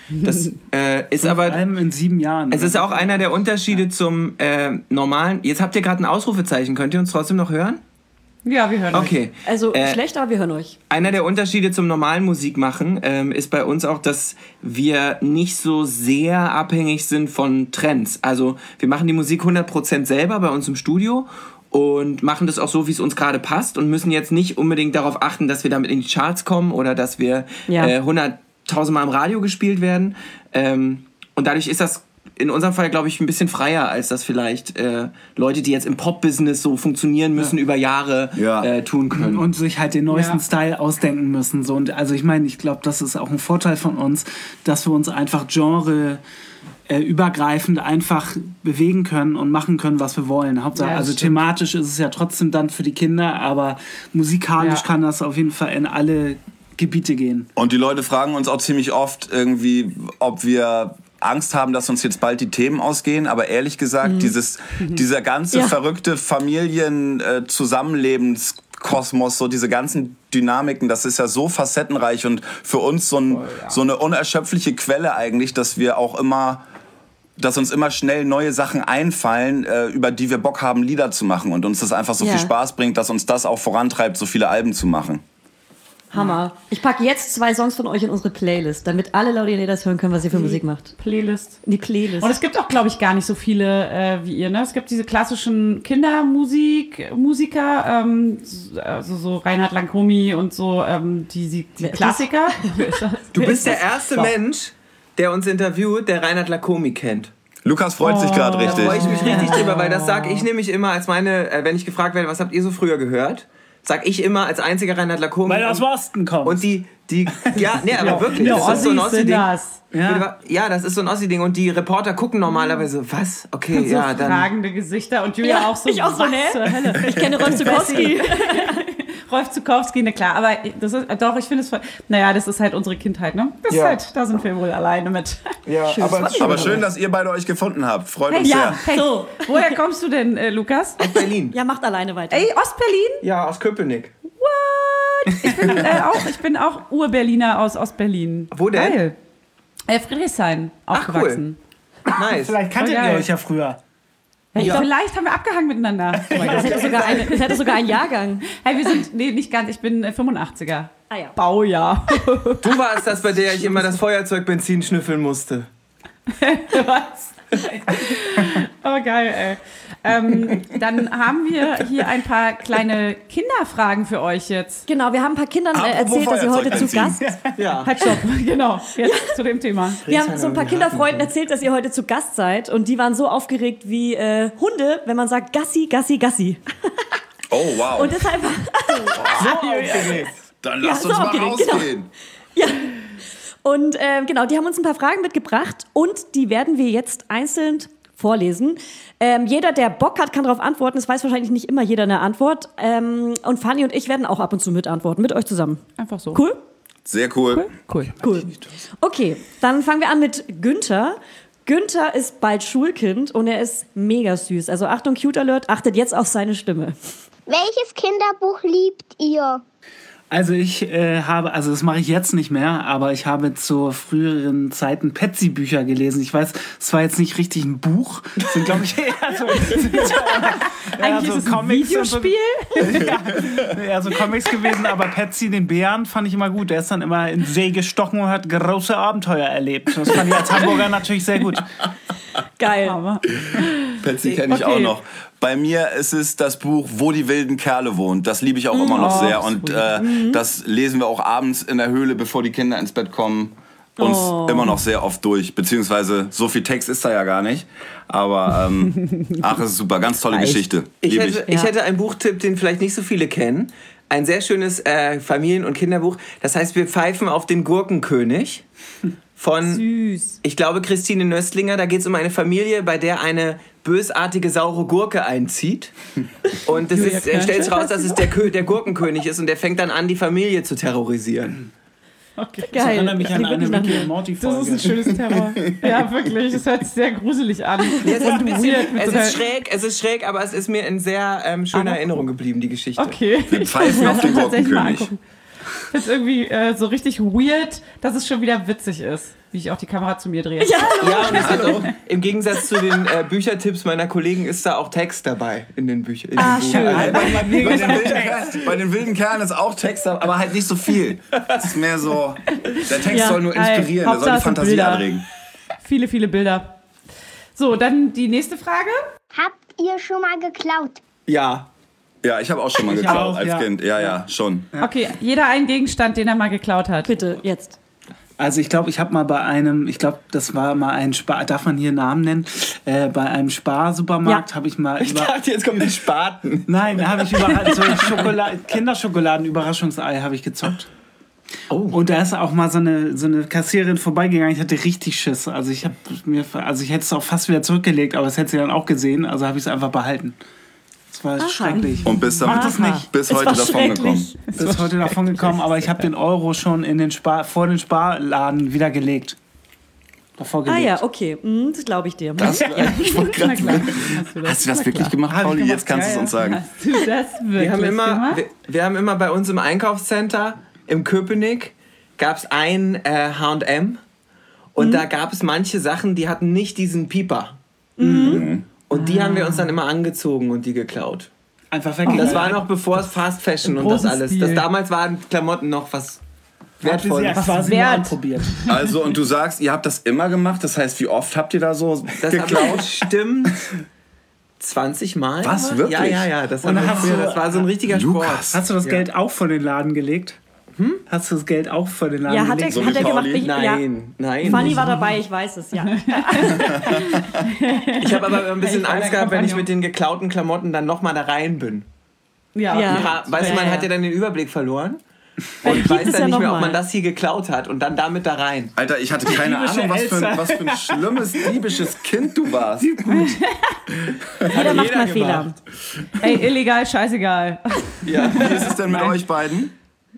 Das ist Vor aber... allem in 7 Jahren. Es ist auch einer der Unterschiede zum normalen... Jetzt habt ihr gerade ein Ausrufezeichen. Könnt ihr uns trotzdem noch hören? Ja, wir hören Okay. Also schlecht, aber wir hören euch. Einer der Unterschiede zum normalen Musikmachen ist bei uns auch, dass wir nicht so sehr abhängig sind von Trends. Also wir machen die Musik 100% selber bei uns im Studio und machen das auch so, wie es uns gerade passt und müssen jetzt nicht unbedingt darauf achten, dass wir damit in die Charts kommen oder dass wir 100.000 Mal im Radio gespielt werden. Und dadurch ist das in unserem Fall, glaube ich, ein bisschen freier, als das vielleicht Leute, die jetzt im Pop-Business so funktionieren müssen, über Jahre tun können. Und sich halt den neuesten Style ausdenken müssen. So. Und also ich meine, ich glaube, das ist auch ein Vorteil von uns, dass wir uns einfach übergreifend einfach bewegen können und machen können, was wir wollen. Hauptsache, also thematisch ist es ja trotzdem dann für die Kinder, aber musikalisch kann das auf jeden Fall in alle Gebiete gehen. Und die Leute fragen uns auch ziemlich oft irgendwie, ob wir Angst haben, dass uns jetzt bald die Themen ausgehen, aber ehrlich gesagt, dieser ganze verrückte Familien-Zusammenlebenskosmos, so diese ganzen Dynamiken, das ist ja so facettenreich und für uns so eine unerschöpfliche Quelle eigentlich, dass uns immer schnell neue Sachen einfallen, über die wir Bock haben, Lieder zu machen und uns das einfach so viel Spaß bringt, dass uns das auch vorantreibt, so viele Alben zu machen. Hammer. Ich packe jetzt 2 Songs von euch in unsere Playlist, damit alle Laudinators das hören können, was ihr für Musik macht. Playlist. Die Playlist. Und es gibt auch, glaube ich, gar nicht so viele wie ihr. Ne? Es gibt diese klassischen Kindermusiker, also so Reinhard Lankomi und so die Klassiker. Du bist der erste Mensch, der uns interviewt, der Reinhard Lankomi kennt. Lukas freut sich gerade richtig. Da freue ich mich richtig drüber, weil das sage ich nämlich immer als wenn ich gefragt werde, was habt ihr so früher gehört? Sag ich immer als einziger Reinhard Lankomi. Weil er aus dem Osten kommt. Und aber wirklich, das ist so ein Ossi-Ding. Ja, das ist so ein Ossi-Ding. Und die Reporter gucken normalerweise, was? Okay, so dann fragende Gesichter und Julia auch so. Ich auch so, Ich kenne Rolf Zukowski. Rolf Zukowski, na klar, aber das ist, doch, ich finde es voll, das ist halt unsere Kindheit, ne? Das ist halt, da sind wir wohl alleine mit. Ja, aber schön, dass ihr beide euch gefunden habt. Freut uns sehr. Hey, so. Woher kommst du denn, Lukas? Aus Berlin. Ja, macht alleine weiter. Ey, Ostberlin? Ja, aus Köpenick. What? Ich bin auch Ur-Berliner aus Ostberlin. Wo denn? Geil. Friedrichshain aufgewachsen. Cool. Nice. Vielleicht kanntet ihr euch ja früher. Vielleicht haben wir abgehangen miteinander. Das hätte sogar einen Jahrgang. Hey, wir sind, nicht ganz, ich bin 85er. Ah ja. Baujahr. Du warst das, bei der ich immer das Feuerzeugbenzin schnüffeln musste. Was? Oh, geil, ey. Dann haben wir hier ein paar kleine Kinderfragen für euch jetzt. Genau, wir haben ein paar Kindern erzählt, dass ihr heute zu Gast... Ja. Halt, stopp. Genau, jetzt zu dem Thema. Wir haben so ein paar Kinderfreunden erzählt, dass ihr heute zu Gast seid und die waren so aufgeregt wie Hunde, wenn man sagt Gassi, Gassi, Gassi. Oh, wow. Und deshalb... So aufgeregt. Dann lasst uns mal rausgehen. Ja. Und genau, die haben uns ein paar Fragen mitgebracht und die werden wir jetzt einzeln vorlesen. Jeder, der Bock hat, kann darauf antworten. Es weiß wahrscheinlich nicht immer jeder eine Antwort. Und Fanny und ich werden auch ab und zu mitantworten, mit euch zusammen. Einfach so. Cool? Sehr cool. Cool. Okay, dann fangen wir an mit Günther. Günther ist bald Schulkind und er ist mega süß. Also Achtung, Cute Alert, achtet jetzt auf seine Stimme. Welches Kinderbuch liebt ihr? Also das mache ich jetzt nicht mehr, aber ich habe zu früheren Zeiten Petsy-Bücher gelesen. Ich weiß, es war jetzt nicht richtig ein Buch. Das sind, glaube ich, eher so eigentlich ist es ein Videospiel. Eher so Comics gewesen, aber Petsy, den Bären, fand ich immer gut. Der ist dann immer in See gestochen und hat große Abenteuer erlebt. Das fand ich als Hamburger natürlich sehr gut. Geil. Petsy kenne ich auch noch. Bei mir ist es das Buch Wo die wilden Kerle wohnen. Das liebe ich auch immer noch sehr. Und das lesen wir auch abends in der Höhle, bevor die Kinder ins Bett kommen. Uns immer noch sehr oft durch. Beziehungsweise so viel Text ist da ja gar nicht. Aber es ist super. Ganz tolle Geschichte. Ich hätte einen Buchtipp, den vielleicht nicht so viele kennen. Ein sehr schönes Familien- und Kinderbuch. Das heißt, wir pfeifen auf den Gurkenkönig. Von, Süß. Ich glaube, Christine Nöstlinger. Da geht es um eine Familie, bei der eine bösartige, saure Gurke einzieht. Und stellt sich raus, dass es der Gurkenkönig ist. Und der fängt dann an, die Familie zu terrorisieren. Okay. Das Geil. erinnert mich an eine Ricky und Morty-Folge. Das ist ein schönes Terror. Ja, wirklich. Das hört sich sehr gruselig an. Ja, es ist schräg, aber es ist mir in sehr schöner Erinnerung geblieben, die Geschichte. Okay. Wir pfeifen auf den Gurkenkönig. Das ist irgendwie so richtig weird, dass es schon wieder witzig ist. wie ich auch die Kamera zu mir drehe. Ja, und es hat auch, im Gegensatz zu den Büchertipps meiner Kollegen ist da auch Text dabei in den Büchern. Schön. Bei den wilden Kerlen ist auch Text, aber halt nicht so viel. Es ist mehr so, der Text soll nur inspirieren, der soll die Fantasie Bilder. anregen. Viele, viele Bilder. So, dann die nächste Frage. Habt ihr schon mal geklaut? Ja. Ja, ich habe auch schon mal geklaut auch, als ja. Kind. Ja, schon. Okay, jeder einen Gegenstand, den er mal geklaut hat. Bitte, jetzt. Also ich glaube, ich habe mal bei einem, ich glaube, das war mal ein darf man hier Namen nennen? Bei einem Sparsupermarkt habe ich mal Ich dachte, jetzt kommen die Spaten. Nein, da habe ich so ein Kinderschokoladen-Überraschungsei habe ich gezockt. Oh. Und da ist auch mal so eine Kassiererin vorbeigegangen. Ich hatte richtig Schiss. Also ich hätte es auch fast wieder zurückgelegt, aber das hätte sie dann auch gesehen. Also habe ich es einfach behalten. Das war schrecklich. Und bis Macht das nicht. bis Es heute war davon gekommen. schrecklich. Bis heute davon gekommen, aber ich habe den Euro schon vor den Sparladen wieder gelegt. Davor gelegt. Ah ja, okay. Das glaube ich dir. Ich wollte gerade sagen, hast du das wirklich gemacht, Hab ich Pauli? gemacht, Jetzt kannst du es uns sagen. Hast du das wirklich gemacht? Wir haben immer bei uns im Einkaufscenter im Köpenick gab es ein H&M und da gab es manche Sachen, die hatten nicht diesen Pieper. Und die haben wir uns dann immer angezogen und die geklaut. Einfach Und weg. das war noch bevor es Fast Fashion Im und das großen alles. Stil. Damals waren Klamotten noch was Wertvolles. quasi wert. mal anprobiert. Also, und du sagst, ihr habt das immer gemacht? Das heißt, wie oft habt ihr da so Das geklaut? stimmt 20 Mal. Was, gemacht? wirklich? Ja. Das, Und haben wir hast früher, du- das war so ein richtiger Sport. Lukas. Hast du das Ja. Geld auch vor den Laden gelegt? Hast du das Geld auch vor den Laden Ja, hat er, gelegt? So hat wie er gemacht. Pauli? Nein. Fanny nicht. war dabei, ich weiß es, ja. Ich habe aber ein bisschen Ich war Angst der gehabt, wenn ich Kompagnon. mit den geklauten Klamotten dann nochmal da rein bin. Ja. Ja. Weißt du, man Ja. hat ja dann den Überblick verloren. Dann Und gibt weiß es dann ja nicht noch mehr, ob mal. man das hier geklaut hat und dann damit da rein. Alter, ich hatte keine Ahnung, was für ein schlimmes, diebisches Kind du warst. Jeder macht jeder mal Fehler. gemacht. Ey, illegal, scheißegal. Ja. Wie ist es denn mit euch beiden?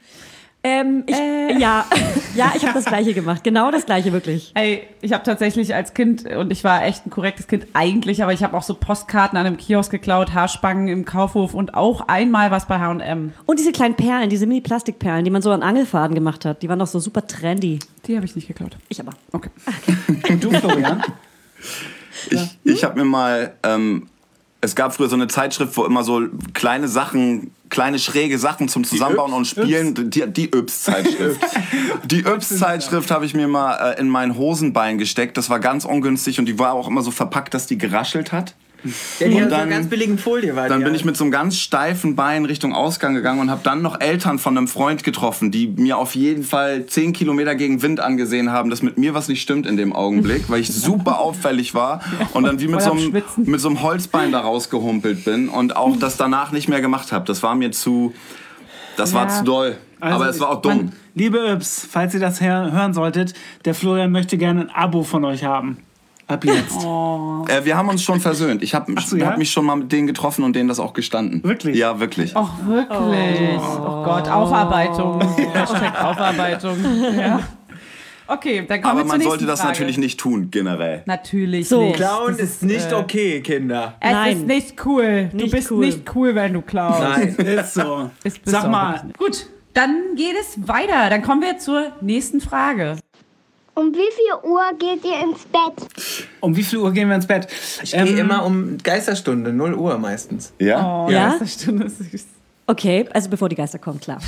Ja, ich habe das Gleiche gemacht. Genau das Gleiche, wirklich. Ey, ich habe tatsächlich als Kind, und ich war echt ein korrektes Kind eigentlich, aber ich habe auch so Postkarten an einem Kiosk geklaut, Haarspangen im Kaufhof und auch einmal was bei H&M. Und diese kleinen Perlen, diese Mini-Plastikperlen, die man so an Angelfaden gemacht hat, die waren doch so super trendy. Die habe ich nicht geklaut. Ich aber. Okay. Und du, Florian? Ich habe mir mal, es gab früher so eine Zeitschrift, wo immer so kleine schräge Sachen zum Zusammenbauen und Spielen, die Yps-Zeitschrift. Die Yps-Zeitschrift habe ich mir mal in mein Hosenbein gesteckt. Das war ganz ungünstig und die war auch immer so verpackt, dass die geraschelt hat. Ja, die Und hat so dann- einer ganz billigen Folie. Dann bin ich mit so einem ganz steifen Bein Richtung Ausgang gegangen und habe dann noch Eltern von einem Freund getroffen, die mir auf jeden Fall 10 Kilometer gegen Wind angesehen haben, dass mit mir was nicht stimmt in dem Augenblick, weil ich super auffällig war und dann wie mit voll so, am Schwitzen. mit so einem Holzbein da rausgehumpelt bin und auch das danach nicht mehr gemacht habe. Das war mir war zu doll. Also Aber es war auch dumm. Liebe Yps, falls ihr das hören solltet, der Florian möchte gerne ein Abo von euch haben. Ab jetzt. Wir haben uns schon versöhnt. Ich habe so, ja? hab mich schon mal mit denen getroffen und denen das auch gestanden. Wirklich? Ja, wirklich. Ach, wirklich? Oh Gott, Aufarbeitung. Hashtag Aufarbeitung. Ja. Okay, dann kommen Aber wir zur man nächsten sollte das Frage. natürlich nicht tun, generell. Natürlich So. nicht. Klauen Das ist nicht okay, Kinder. Es Nein. ist nicht cool. Du Nicht bist cool. nicht cool, wenn du klaust. Nein. Ist so. Ist Sag besorgt. mal, Gut, dann geht es weiter. Dann kommen wir zur nächsten Frage. Um wie viel Uhr geht ihr ins Bett? um wie viel Uhr gehen wir ins Bett? Ich gehe immer um Geisterstunde, 0 Uhr meistens. Ja? Oh, Ja? das ist Stunde süß. Okay, also bevor die Geister kommen, klar.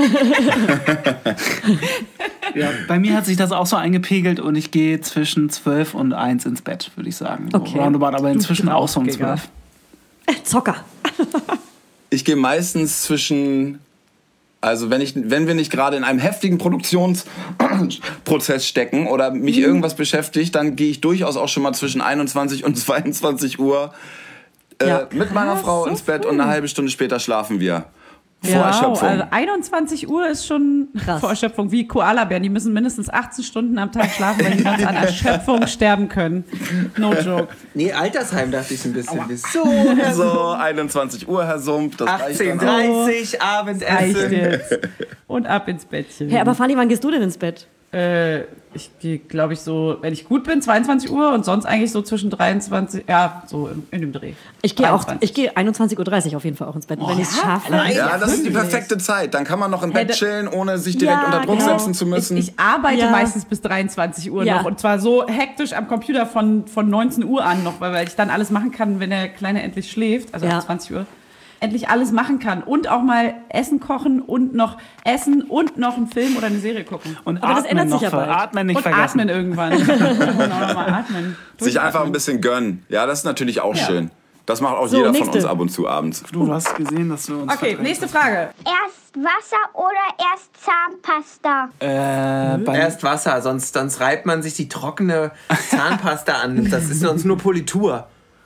Ja, bei mir hat sich das auch so eingepegelt und ich gehe zwischen 12 und 1 ins Bett, würde ich sagen. So Okay. roundabout, aber inzwischen auch so um Draufgänger. 12. Zocker. Ich gehe meistens zwischen, also wenn wir nicht gerade in einem heftigen Produktionsprozess stecken oder mich irgendwas beschäftigt, dann gehe ich durchaus auch schon mal zwischen 21 und 22 Uhr Ja. mit meiner Frau so ins Bett früh. und eine halbe Stunde später schlafen wir. Vor Wow, Erschöpfung. also 21 Uhr ist schon Krass. vor Erschöpfung. Wie Koalabären, die müssen mindestens 18 Stunden am Tag schlafen, weil die sonst an Erschöpfung sterben können. No joke. Nee, Altersheim dachte ich ein bisschen. Wieso? So, 21 Uhr, Herr Sump. Das reicht dann auch. 18:30 Reicht Abendessen. jetzt. Und ab ins Bettchen. Hey, aber Fanny, wann gehst du denn ins Bett? Ich gehe, glaube ich, so, wenn ich gut bin, 22 Uhr und sonst eigentlich so zwischen 23, ja, so in dem Dreh. Ich gehe 21:30 Uhr auf jeden Fall auch ins Bett. Und wenn ich es schaffe. Ja, das ist die perfekte Zeit. Dann kann man noch im Bett chillen, ohne sich direkt unter Druck setzen zu müssen. Ich arbeite meistens bis 23 Uhr noch und zwar so hektisch am Computer von 19 Uhr an noch, weil ich dann alles machen kann, wenn der Kleine endlich schläft, also 20 Uhr. Endlich alles machen kann und auch mal Essen kochen und noch essen und noch einen Film oder eine Serie gucken. Und aber das ändert sich ja bald. Atmen nicht und vergessen. Atmen irgendwann. Und auch noch mal atmen. Sich einfach ein bisschen gönnen. Ja, das ist natürlich auch schön. Das macht auch jeder von uns ab und zu abends. Du hast gesehen, dass du uns Okay, nächste Frage. Erst Wasser oder erst Zahnpasta? Erst Wasser, sonst reibt man sich die trockene Zahnpasta an. Das ist sonst nur Politur.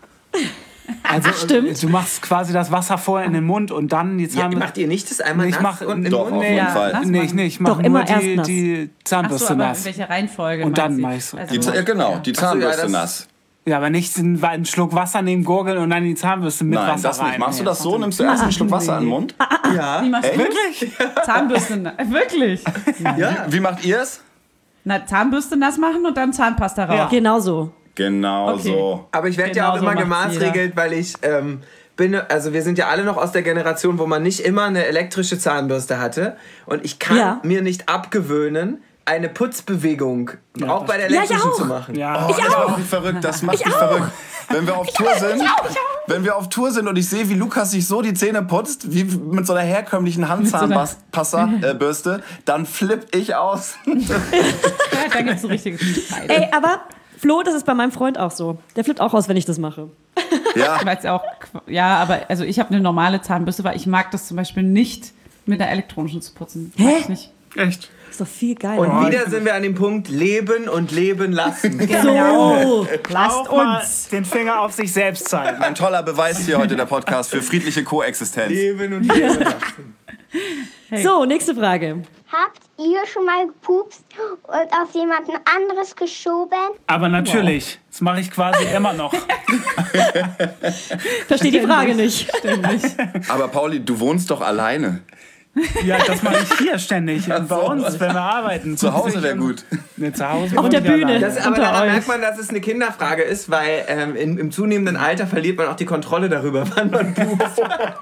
Also, stimmt. Du machst quasi das Wasser vorher in den Mund und dann die Zahnbürste. Macht ihr nicht das einmal Ich nass mach- und im Doch, Mund? auf jeden Fall. Nee, ich nicht. Ich mach Doch, immer nur erst nass. die Zahnbürste Achso, aber nass. in welcher Reihenfolge? Und dann meinst du? meinst du. Also, Genau, die Zahnbürste das- nass. Ja, aber nicht einen Schluck Wasser nehmen, gurgeln und dann die Zahnbürste mit Nein, Wasser das rein. nicht. Machst du Nee, das so? Nimmst du erst einen Schluck Wasser in den Mund? Ja. Wie machst du Echt? Zahnbürste nass. Wirklich? Wie macht ihr es? Na, Zahnbürste nass machen und dann Zahnpasta raus. Ja. Genau so. Genau Okay. so. Aber ich werde Genau ja auch so immer macht's gemaßregelt, weil ich also wir sind ja alle noch aus der Generation, wo man nicht immer eine elektrische Zahnbürste hatte. Und ich kann mir nicht abgewöhnen, eine Putzbewegung auch bei der elektrischen zu machen. Ja. Oh, das macht mich verrückt. Das macht mich verrückt. Wenn wir auf Tour sind, wenn wir auf Tour sind und ich sehe, wie Lukas sich so die Zähne putzt, wie mit so einer herkömmlichen Handzahnbürste, dann flipp ich aus. Ja, da gibt es ein richtiges Streit. Ey, aber Flo, das ist bei meinem Freund auch so. Der flippt auch aus, wenn ich das mache. Ja. Aber also ich habe eine normale Zahnbürste, weil ich mag das zum Beispiel nicht mit einer elektronischen zu putzen. Mag ich nicht. Echt? Ist doch viel geiler. Und wieder sind wir an dem Punkt, leben und leben lassen. so. Lasst Auch mal uns. den Finger auf sich selbst zeigen. Ein toller Beweis hier heute der Podcast für friedliche Koexistenz. Leben und leben lassen. So, nächste Frage. Habt ihr schon mal gepupst und auf jemanden anderes geschoben? Aber natürlich, das mache ich quasi immer noch. Verstehe die Frage nicht. Aber Pauli, du wohnst doch alleine. Ja, das mache ich hier ständig. Und bei uns, wenn wir arbeiten. Zu Hause wäre gut. Nee, zu Hause Auf bin der ich Bühne. alleine. Aber Unter daran euch. merkt man, dass es eine Kinderfrage ist, weil im zunehmenden Alter verliert man auch die Kontrolle darüber, wann man pupst.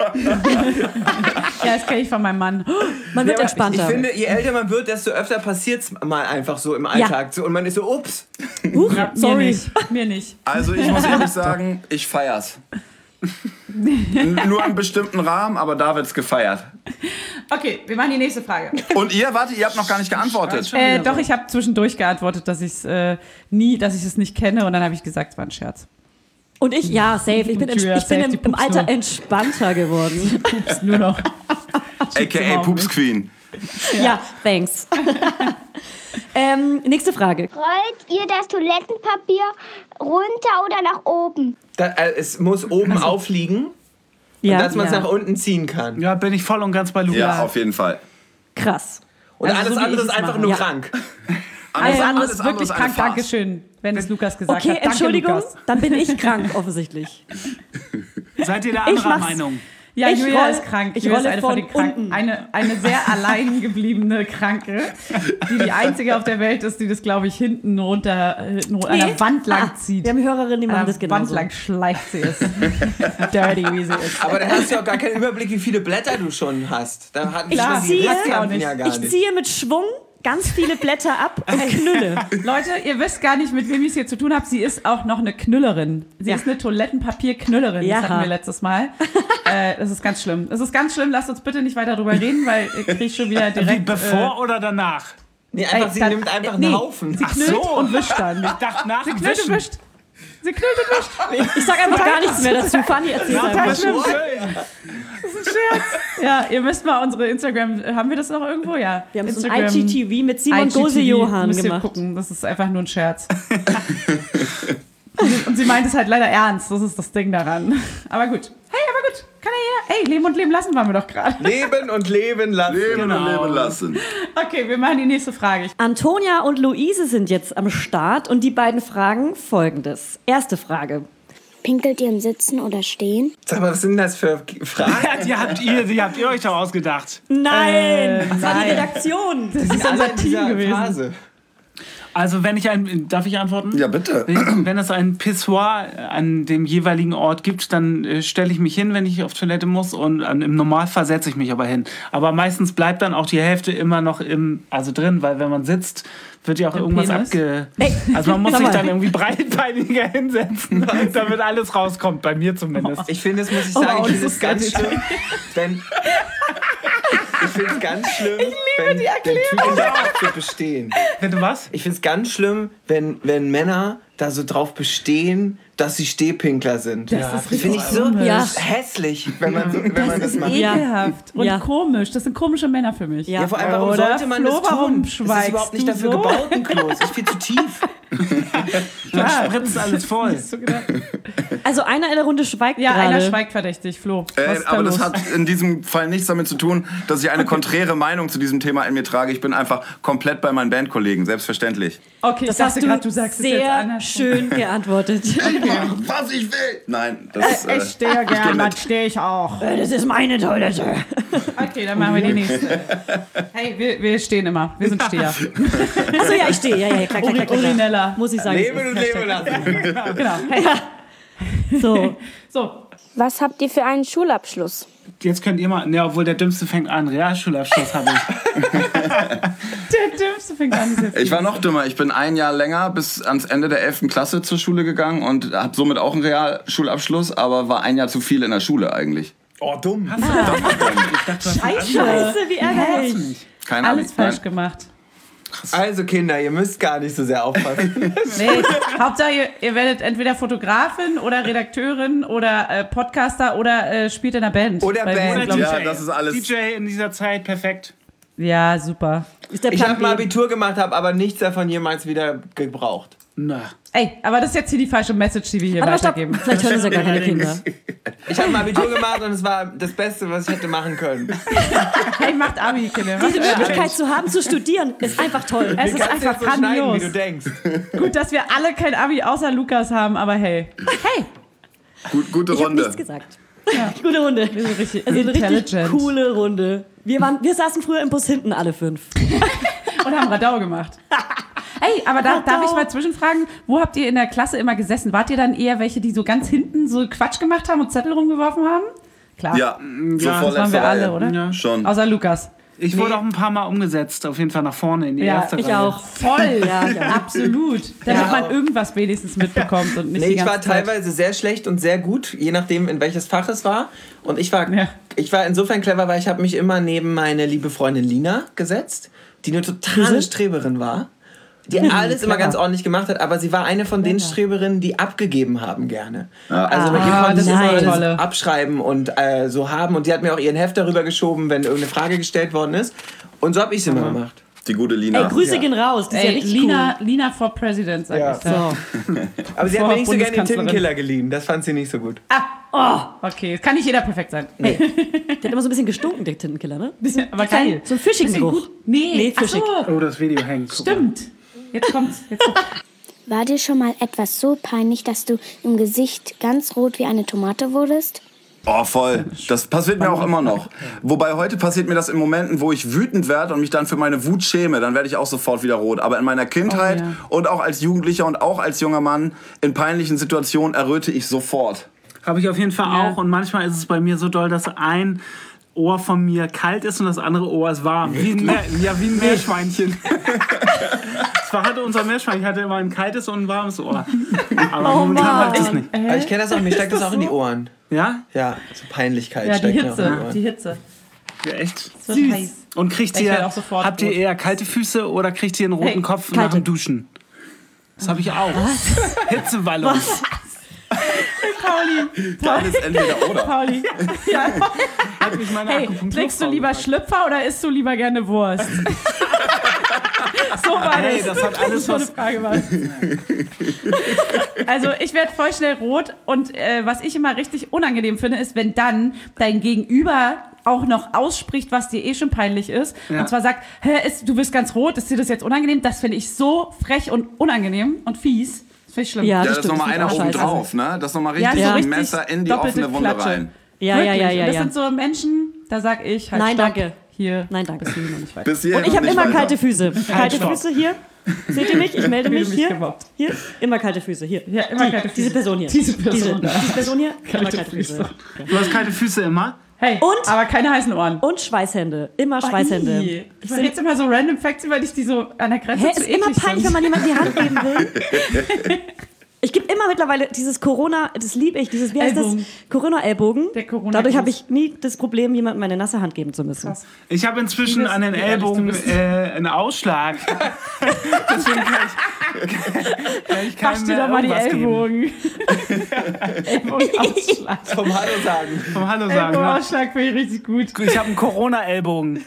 Ja, das kenne ich von meinem Mann. Man wird Ich entspannter. finde, je älter man wird, desto öfter passiert es mal einfach so im Alltag. Und man ist so, ups. Huch, Mir sorry. nicht. Mir nicht. Also ich muss ehrlich sagen, ich feier's. Nur im bestimmten Rahmen, aber da wird's gefeiert. Okay, wir machen die nächste Frage. Und ihr, warte, ihr habt noch gar nicht geantwortet. Doch, ich habe zwischendurch geantwortet, dass ich es nicht kenne und dann habe ich gesagt, es war ein Scherz. Und ich, ja, safe. Ich bin, Julia, ich bin safe, die im pupst Alter nur. entspannter geworden. Ist nur noch. A.k.a. Poops Queen. Ja, thanks. Nächste Frage. Rollt ihr das Toilettenpapier runter oder nach oben? Es muss oben aufliegen, Ja, dass man es ja. nach unten ziehen kann. Ja, bin ich voll und ganz bei Lukas. Ja, auf jeden Fall. Krass. Und Also alles so wie andere ich ist es einfach mache. nur Ja. krank. Alles andere alles ist andere wirklich ist eine krank. Farce. Dankeschön, wenn es Lukas gesagt Okay, hat. Danke, Entschuldigung, Lukas. dann bin ich krank, offensichtlich. Seid ihr da Ich anderer mach's. Meinung? Ja, Ich Julia roll- ist krank. ich Julia ist rolle eine von von den Kranken. unten. Eine sehr allein gebliebene Kranke, die einzige auf der Welt ist, die das, glaube ich, hinten runter an der Wand lang zieht. Wir haben Hörerinnen, die machen An das der Wand genauso. lang schleicht sie es. Dirty, wie sie ist. Aber dann hast du auch gar keinen Überblick, wie viele Blätter du schon hast. Da hatten Klar, die ziehe- Restkanten ja gar Ich nicht. ziehe mit Schwung ganz viele Blätter ab und knülle. Leute, ihr wisst gar nicht, mit wem ich es hier zu tun habe. Sie ist auch noch eine Knüllerin. Sie Ja. ist eine Toilettenpapierknüllerin. Ja. Das hatten wir letztes Mal. Das ist ganz schlimm. Das ist ganz schlimm. Lasst uns bitte nicht weiter drüber reden, weil ich kriege schon wieder Wie direkt... bevor oder danach? Nee, einfach, sie dann- nimmt einfach nee. einen Haufen. Sie knüllt und wischt dann. Ich dachte nach dem Knüllt und Wischen. wischt. Sie knüllt und wischt. Ich sag einfach gar nichts mehr dazu. Fanny erzählt einfach. Schlimm. Das ist ein Scherz. Ja, ihr müsst mal unsere Instagram... Haben wir das noch irgendwo? Ja. Wir haben so Instagram, ein IGTV mit Simon IGTV Gose-Johann müsst ihr gemacht. gucken. Das ist einfach nur ein Scherz. Und sie meint es halt leider ernst. Das ist das Ding daran. Aber gut. Hey, aber gut. Kann ja jeder... Ey, leben und leben lassen waren wir doch gerade. Leben und leben lassen. Leben und leben lassen. Okay, wir machen die nächste Frage. Antonia und Luise sind jetzt am Start und die beiden fragen Folgendes. Erste Frage. Pinkelt ihr im Sitzen oder Stehen? Sag mal, was sind das für Fragen? Die habt ihr euch doch ausgedacht. Nein, das war die nein. Redaktion. Das ist unser Team gewesen. Phase. Also darf ich antworten? Ja, bitte. Wenn es ein Pissoir an dem jeweiligen Ort gibt, dann stelle ich mich hin, wenn ich auf Toilette muss und im Normalfall setze ich mich aber hin. Aber meistens bleibt dann auch die Hälfte immer noch drin, weil wenn man sitzt, wird ja auch irgendwas Also man muss sich dann irgendwie breitbeiniger hinsetzen, damit alles rauskommt, bei mir zumindest. Ich finde, das muss ich sagen, ich finde es ganz schlimm, wenn... Ich finde es ganz schlimm, wenn Typen darauf zu bestehen. Bitte was? Ich finde es ganz schlimm, wenn Männer da so drauf bestehen, dass sie Stehpinkler sind. Das finde ich so hässlich, wenn man das macht. Ekelhaft und komisch. Das sind komische Männer für mich. Ja, vor allem, warum sollte man das tun? Das ist überhaupt nicht dafür gebaut, ein Klo. Es ist viel zu tief. Dann spritzt alles voll. Also einer in der Runde schweigt gerade. Einer schweigt verdächtig, Flo. Aber das hat in diesem Fall nichts damit zu tun, dass ich eine konträre Meinung zu diesem Thema in mir trage. Ich bin einfach komplett bei meinen Bandkollegen, selbstverständlich. Okay, das hast du sehr schön geantwortet. Was ich will! Nein, das ich stehe gern, dann stehe ich auch. Das ist meine Toilette. Okay, dann machen wir die nächste. Hey, wir stehen immer. Wir sind Steher. Achso, ja, ich stehe. Ja, klar. Urinella. Muss ich sagen. Leben und leben lassen. Genau. So. Was habt ihr für einen Schulabschluss? Jetzt könnt ihr mal... Ne, obwohl der Dümmste fängt an. Realschulabschluss habe ich. Der Dümmste fängt an. Ich war noch dümmer. Ich bin ein Jahr länger bis ans Ende der 11. Klasse zur Schule gegangen und habe somit auch einen Realschulabschluss, aber war ein Jahr zu viel in der Schule eigentlich. Oh, dumm. Scheiße, wie ärgerlich. Keine Alles falsch gemacht. Also Kinder, ihr müsst gar nicht so sehr aufpassen. Nee, Hauptsache ihr werdet entweder Fotografin oder Redakteurin oder Podcaster oder spielt in einer Band. Oder Band. DJ. Ja, das ist alles. DJ in dieser Zeit, perfekt. Ja, super. Ich habe ein Abitur gemacht, habe aber nichts davon jemals wieder gebraucht. Na. Ey, aber das ist jetzt hier die falsche Message, die wir hier weitergeben. Vielleicht hören es ja gar keine Kinder. Ich habe ein Abitur gemacht und es war das Beste, was ich hätte machen können. Hey, macht Abi, Kinder. Diese Möglichkeit zu haben, zu studieren, ist einfach toll. Es ist einfach so schneiden, grandios. wie du denkst. Gut, dass wir alle kein Abi außer Lukas haben, aber hey. Hey! Gute Ich habe Runde. nichts gesagt. Ja. Gute Runde. Wir sind richtig Also eine richtig intelligent. coole Runde. Wir saßen früher im Bus hinten, alle 5. Und haben Radau gemacht. Ey, aber darf ich mal zwischenfragen, wo habt ihr in der Klasse immer gesessen? Wart ihr dann eher welche, die so ganz hinten so Quatsch gemacht haben und Zettel rumgeworfen haben? Klar. Ja, so Ja, das waren wir alle, oder? Ja. Schon. Außer Lukas. Ich wurde auch ein paar Mal umgesetzt, auf jeden Fall nach vorne in die erste Ich Reihe. auch. Voll, absolut. Damit man irgendwas wenigstens mitbekommt und nicht die Ich ganze war Zeit. teilweise sehr schlecht und sehr gut, je nachdem, in welches Fach es war. Und ich war insofern clever, weil ich habe mich immer neben meine liebe Freundin Lina gesetzt, die eine totale Streberin war. Die alles immer ganz ordentlich gemacht hat, aber sie war eine von den Streberinnen, die abgegeben haben gerne. Also mit ihr konnte das ich ist immer eine alles tolle. abschreiben und so haben. Und die hat mir auch ihren Heft darüber geschoben, wenn irgendeine Frage gestellt worden ist. Und so habe ich es immer gemacht. Die gute Lina. Ey, Grüße gehen raus. Die ist ja Ey, richtig Lina for President, sag ich. So. Aber sie hat mir nicht so gerne den Bundeskanzlerin. Tintenkiller geliehen. Das fand sie nicht so gut. Okay, kann nicht jeder perfekt sein. Hey, der hat immer so ein bisschen gestunken, der Tintenkiller, ne? Aber geil. So ein fischigen Geruch. Nee, ach fischig. so, Oh, das Video hängt. Guck mal. stimmt. Jetzt kommt's. War dir schon mal etwas so peinlich, dass du im Gesicht ganz rot wie eine Tomate wurdest? Oh, voll. Das passiert mir auch immer noch. Wobei heute passiert mir das in Momenten, wo ich wütend werde und mich dann für meine Wut schäme. Dann werde ich auch sofort wieder rot. Aber in meiner Kindheit und auch als Jugendlicher und auch als junger Mann in peinlichen Situationen erröte ich sofort. Habe ich auf jeden Fall auch. Und manchmal ist es bei mir so doll, dass ein Ohr von mir kalt ist und das andere Ohr ist warm. Wie ein Meerschweinchen. Zwar hatte unser Meerschweinchen immer ein kaltes und ein warmes Ohr. Aber momentan habe ich das nicht. Aber ich kenne das auch, mir steckt das auch in die Ohren. Ja? Ja, so Peinlichkeit Ja, die steckt mir auch in die Hitze. Ohren. Die Hitze. Ja, echt. Das wird heiß. Und kriegt Ich werde ihr, auch sofort habt ihr rot. eher kalte Füße oder kriegt ihr einen roten Hey, Kopf nach dem Duschen? Das habe ich auch. Hitzewallung. Pauli. Dann ist entweder oder. Pauli. Ja. Hat mich meine Hey, Akupunkturfrau trägst du lieber gefragt. Schlüpfer oder isst du lieber gerne Wurst? So war Hey, das. das hat alles So eine was... Frage war. Also ich werde voll schnell rot und was ich immer richtig unangenehm finde, ist, wenn dann dein Gegenüber auch noch ausspricht, was dir eh schon peinlich ist. Ja. Und zwar sagt, du bist ganz rot, ist dir das jetzt unangenehm? Das finde ich so frech und unangenehm und fies. Das finde ich schlimm. Ja, Ja, das ist stimmt, nochmal einer das oben finde ich auch drauf, ne? Das ist nochmal Ja, richtig so ein richtig Messer in die doppelte offene Wunde Klatsche. rein. Ja. Wirklich. Und das sind so Menschen, da sag ich halt, Nein, stopp. danke. hier. Nein, danke. Bis hierhin und nicht weiter. Bis hierhin Und ich habe nicht immer weiter. kalte Füße. Kalte stopp. Füße hier. Seht ihr mich? Ich melde mich mich hier. gemobbt. Hier, immer kalte Füße. Hier. Ja, immer kalte Füße. Diese Person hier. Diese Person da. Diese Person hier, immer Kalte kalte Füße. Füße. Du hast kalte Füße immer? Hey, Und- aber keine heißen Ohren. Und Schweißhände. Immer Schweißhände. Ich sag jetzt immer so random Facts, weil ich die so an der Grenze Hä, zu ist immer eklig peinlich, sind. wenn man jemandem die Hand geben will. Ich gebe immer mittlerweile dieses Corona, das liebe ich, dieses, wie heißt das? Ellbogen. Corona-Ellbogen. Der Corona-Gruß. Dadurch habe ich nie das Problem, jemandem meine nasse Hand geben zu müssen. Krass. Ich habe inzwischen Wie an den ehrlich du Ellbogen bist. einen Ausschlag. Deswegen kann ich Wasch keinem dir mehr doch mal die irgendwas geben. Ellbogen. Ellbogenausschlag. Vom Hallo sagen. Vom Hallo sagen. Ne? Ellbogenausschlag finde ich richtig gut. Ich habe einen Corona-Ellbogen.